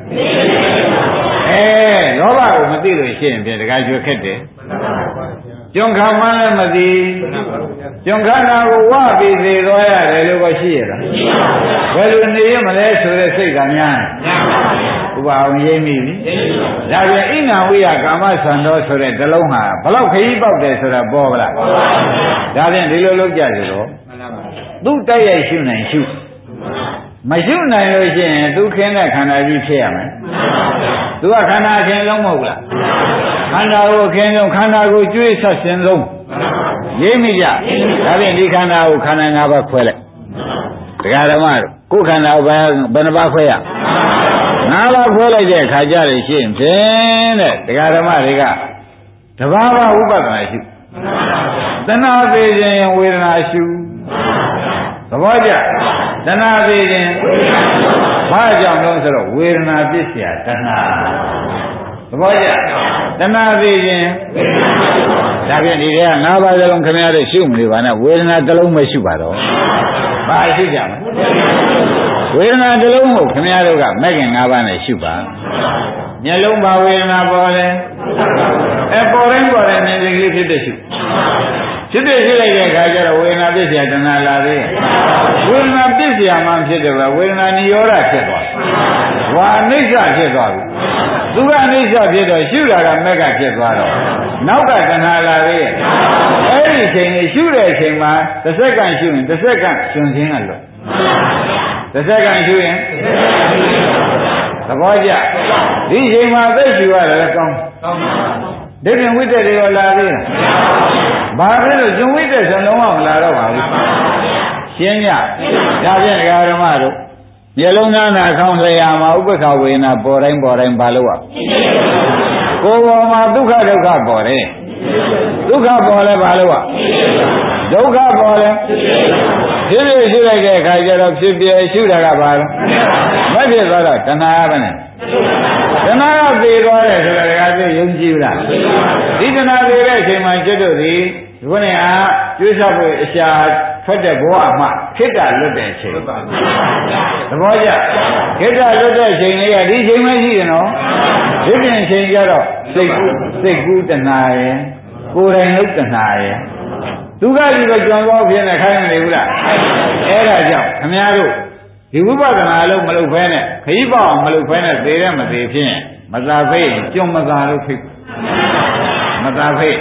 လောဘကိုမသိလို့ရှိရင်တခါကျွတ်ခက်တယ်ကျွန်ခံမှလည်းမသိကျွန်ခန္ဓာကိုဝပြီးသိသွားရတယ်လို့ก็ရှိရတာဘယ်လိုနေရမလဲဆိုတဲ့စိတ်ကများဥပအောင်ရိပ်မိပြီဒါပြန်ဣဏဝိယကာမသံတော်ဆိုတဲ့တလုံးဟာဘလောက်ခရီးပေါက်တယ်ဆိုတာပေါ်ပါလားဒါပြန်ဒီလိုလုပ်ကြရတော့သူ့တိုက်ရိုက်ရှုနိုင်ရှုမရှုနိုင်လို့ရှိရင်သူခင်းတဲ့ခန္ဓာကြီးဖြစ်ရမယ်သူကခန္ဓာခင်းလုံးမဟုတ်လားခန္ဓာကိုခင်းလုံးခန္ဓာကိုကျွေးဆက်ရှင်ဆုံးရိပ်မိကြဒါဖြင့်ဒီခန္ဓာကိုခန္ဓာ၅ပါးခွဲလိုက်တရားဓမ္မတို့ကိုယ်ခန္ဓာကိုဘယ်နှပါးခွဲရ၅ပါးခွဲလိုက်တဲ့အခါကျလို့ရှိရင်ဖြင့်တဲ့တရားဓမ္မတွေကတဘာဝဥပဒနာရှုတဏှာသေးခြင်းဝေဒနာရှုသဘောကျတဏှာသေးခြင်းဘာကြောင့်လို့ဆိုတော့ဝေဒနာပစ္စယတဏှာသဘောကျတဏှာသေးခြင်းဒါဖြင့်ဒီထဲက၅ပါးစလုံးခင်ဗျားတို့ရှုမလို့ပါနဲ့ဝေဒနာတစ်လုံးမရှုပါတော့ဘာရှုကြမလဲဝေဒနာတစ်လုံးကိုခင်ဗျားတို့ကမဲ့ခင်၅ပါးနဲ့ရှုပါမျက်လုံးပါဝေဒနာပေါ်လဲပေါ်တိုင်းမြင်စိတ်ကလေးဖြစ်တဲ့ရှုဖြစ်တဲ့ရှိလိုက်တဲ့အခါကျတော့ဝေဒနာပစ္စယတဏှာလာသေးဝေဒနာပစ္စယမှဖြစ်တယ်ပဲဝေဒနာနိရောဓဖြစ်သွားဝါအနိစ္စဖြစ်သွားပြီသူကအနိစ္စဖြစ်တော့ရှုတာကမက်ကဖြစ်သွားတော့နောက်ကတဏှာလာသေးအဲ့ဒီအချိန်လေးရှုတဲ့အချိန်မှာတစ်စက္ကန့်ရှုရင်တစ်စက္ကန့်ရှင်ခြင်းကလို့တစ်စက္ကန့်ရှုရင်သဘောကျဒီအချိန်မှာသိရှုရတယ်ကောင်းဒီပြင်ဝိတ္တတွေရောလာသေးလားဘာဖြစ်လို့ဇုံဝိတ္တစလုံးအောင်လာတော့ပါဘူးရှင်းကြဒါဖြင့်ဒကာဓမ္မတို့မျက်လုံးသားနာခေါင်းလျာမှာဥပ္ပခဝေဒနာပေါ်တိုင်းဘာလို့อ่ะကိုယ်ပေါ်မှာဒုက္ခပေါ်တယ်ဒုက္ခပေါ်လဲဘာလို့อ่ะဒုက္ခပေါ်လဲဖြစ်ဖြစ်ရှုလိုက်တဲ့အခါကျတော့ဖြစ်ပြရှုတာကဘာလဲမဖြစ်သွားတော့တဏှာပဲနဲ့တဏှာကသေသွားတယ်ဆိုတာကသိယုံကြည်လားဒီတဏှာသေတဲ့အချိန်မှာကျွတ်တို့ဒီခုနဲ့ကျွေးဆောက်ဖို့အရှာထွက်တဲ့ဘဝမှာခိတ္တလွတ်တဲ့အချိန်သဘောကျခိတ္တလွတ်တဲ့အချိန်လေးကဒီချိန်မှရှိတယ်နော်ဒီပြင်ချိန်ကျတော့စိတ်ကူးတဏှာရယ်ကိုယ်တိုင်လုံးတဏှာရယ်ဒုက္ခကြီးပဲကြွံသွားဖြစ်နေခိုင်းနေဘူးလားအဲ့ဒါကြောင့်ခမည်းတော်ဒီဝိပဿနာလုံးမလုပ်ဖဲနဲ့ခရီးပေါအောင်မလုပ်ဖဲနဲ့သေတဲ့မသေးဖြင့်မသာဖိတ်ကျွံမသာလို့ဖိတ်မသာဖိတ်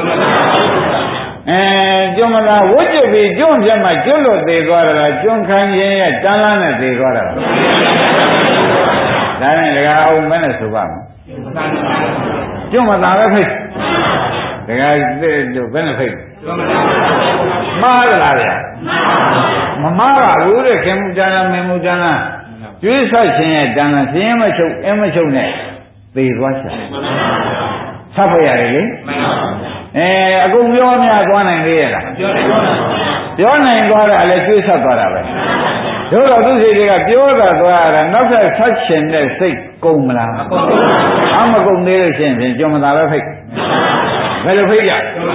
ကျွံမသာဝတ်ကျပြီးကျွံပြတ်မှကျွတ်လို့သေသွားတာကျွံခံရင်ရဲ့တန်းလန်းနဲ့သေသွားတာဒါနဲ့ဒကာအောင်မဲနဲ့ဆိုပါမယ်ကျွံမသာပဲဖိတ်ဒကာတို့ဘယ်နဲ့ဖိတ်မှားသလားဗျာမမှားပါဘူးတဲ့ခင်မူတန်းလားမင်းမူတန်းလားကျွေးဆောက်ခြင်းရဲ့တန်းလားစင်းမချုပ်အင်းမချုပ်နဲ့သေသွားချာဆက်ဖို့ရတယ်လေအကုန်ပြောများသွားနိုင်သေးရဲ့လားပြောနိုင်သွားတာလည်းကျွေးဆောက်သွားတာပဲတို့တော့သူစိတ်တွေကပြောတာသွားတာနောက်ထပ်ဆက်ရှင်တဲ့စိတ်ကုန်မလားမကုန်သေးလို့ရှိရင်ကျွံမသာပဲဖိတ်ဘယ်လိုဖိတ်ကြ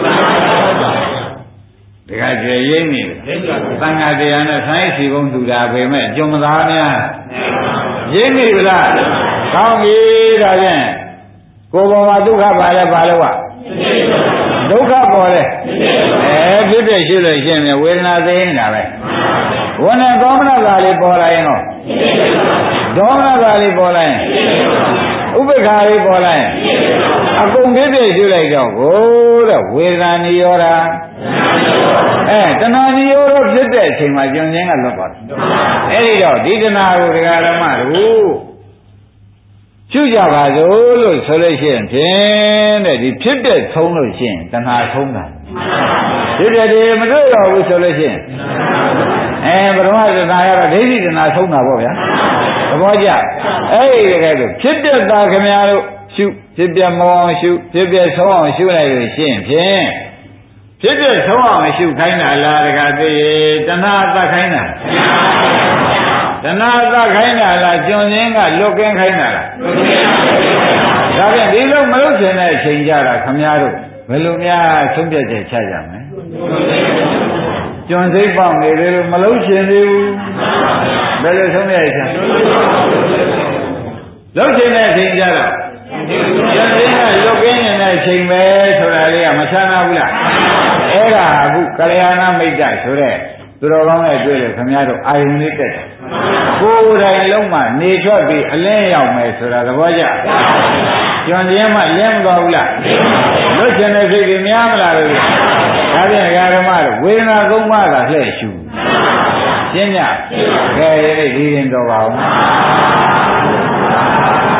ဒီကကျေရင်းနေသံဃာတရားနဲ့ဆိုင်းစီဘုံသူတာပဲမဲ့ကျွံမသားများရင်းနေပြီလားကောင်းပြီဒါဖြင့်ကိုယ်ပေါ်မှာဒုက္ခပါလဲဘာလို့อ่ะဒုက္ခပေါ်လဲဖြစ်ဖြစ်ရှိလို့ရှိရင်ဝေဒနာသိနေတာပဲဝဏ္ဏသောမနသာလေးပေါ်လာရင်တော့ဒေါမနသာလေးပေါ်လာရင်ဥပ္ပခါလေးပေါ်လာရင်အကုန်ပြည့်ပြည့်ရှုလိုက်တော့ကိုတဲ့ဝေဒနာနိရောဓတဏှာနိရောဓဖြစ်တဲ့အချိန်မှာကျွန်ချင်းကလွတ်သွားတယ်အဲ့ဒီတော့ဒီတဏှာကိုဒကာဓမ္မတို့ရှုကြပါစို့လို့ဆိုလို့ရှိရင်ဖြင့်တဲ့ဒီဖြစ်တဲ့သုံးလို့ရှိရင်တဏှာသုံးတာဖြစ်တဲ့ဒီမတွေ့တော့ဘူးဆိုလို့ရှိရင်ပရမတဏှာကတော့ဒိဋ္ဌိတဏှာသုံးတာပေါ့ဗျာသဘောကျအဲ့ဒီတကယ်လို့ဖြစ်တဲ့သာခင်ဗျားတို့ရှုဖြစ်ပြမောအောင်ရှုဖြစ်ပြဆုံးအောင်ရှုလိုက်လို့ရှိရင်ဖြင့်ဖြစ်ပြဆုံးအောင်ရှုခိုင်းတာလားတကယ်သိတဏှာသတ်ခိုင်းတာတဏှာသတ်ခိုင်းတာလားကျွန်ရင်းကလွတ်ကင်းခိုင်းတာလားဒါဖြင့်ဒီလိုမလုပ်ချင်တဲ့အချိန်ကြတာခင်ဗျားတို့ဘယ်လိုများဆုံးဖြတ်ချက်ချကြမလဲကျွန်စိတ်ပေါက်နေတယ်လို့မလုပ်ချင်သေးဘူးဘယ်လိုဆုံးဖြတ်ချက်လုပ်ချင်တဲ့အချိန်ကြတော့ကျွန်စိတ်ကလွတ်ကင်းတဲ့အချိန်ပဲဆိုတာလေးကမဆန်းနာဘူးလားအဲ့ဒါအခုကလျာဏမိတ်တဆိုတဲ့သူတော်ကောင်းနဲ့တွေ့လို့ခင်ဗျားတို့အာယုန်လေးတက်တယ်ကိုယ်တိုင်လုံးမှနေထွက်ပြီးအလင်းရောက်မယ်ဆိုတာသဘောကျကျွန်ချင်းမှလင်းမသွားဘူးလားလွတ်ချင်တဲ့စိတ်တွေများမလားလို့ဒါဖြင့်ဓမ္မတို့ဝေဒနာသုံးပါးကလှည့်ရှုရှင်းညကဲဒီရင်တော်ပါဦး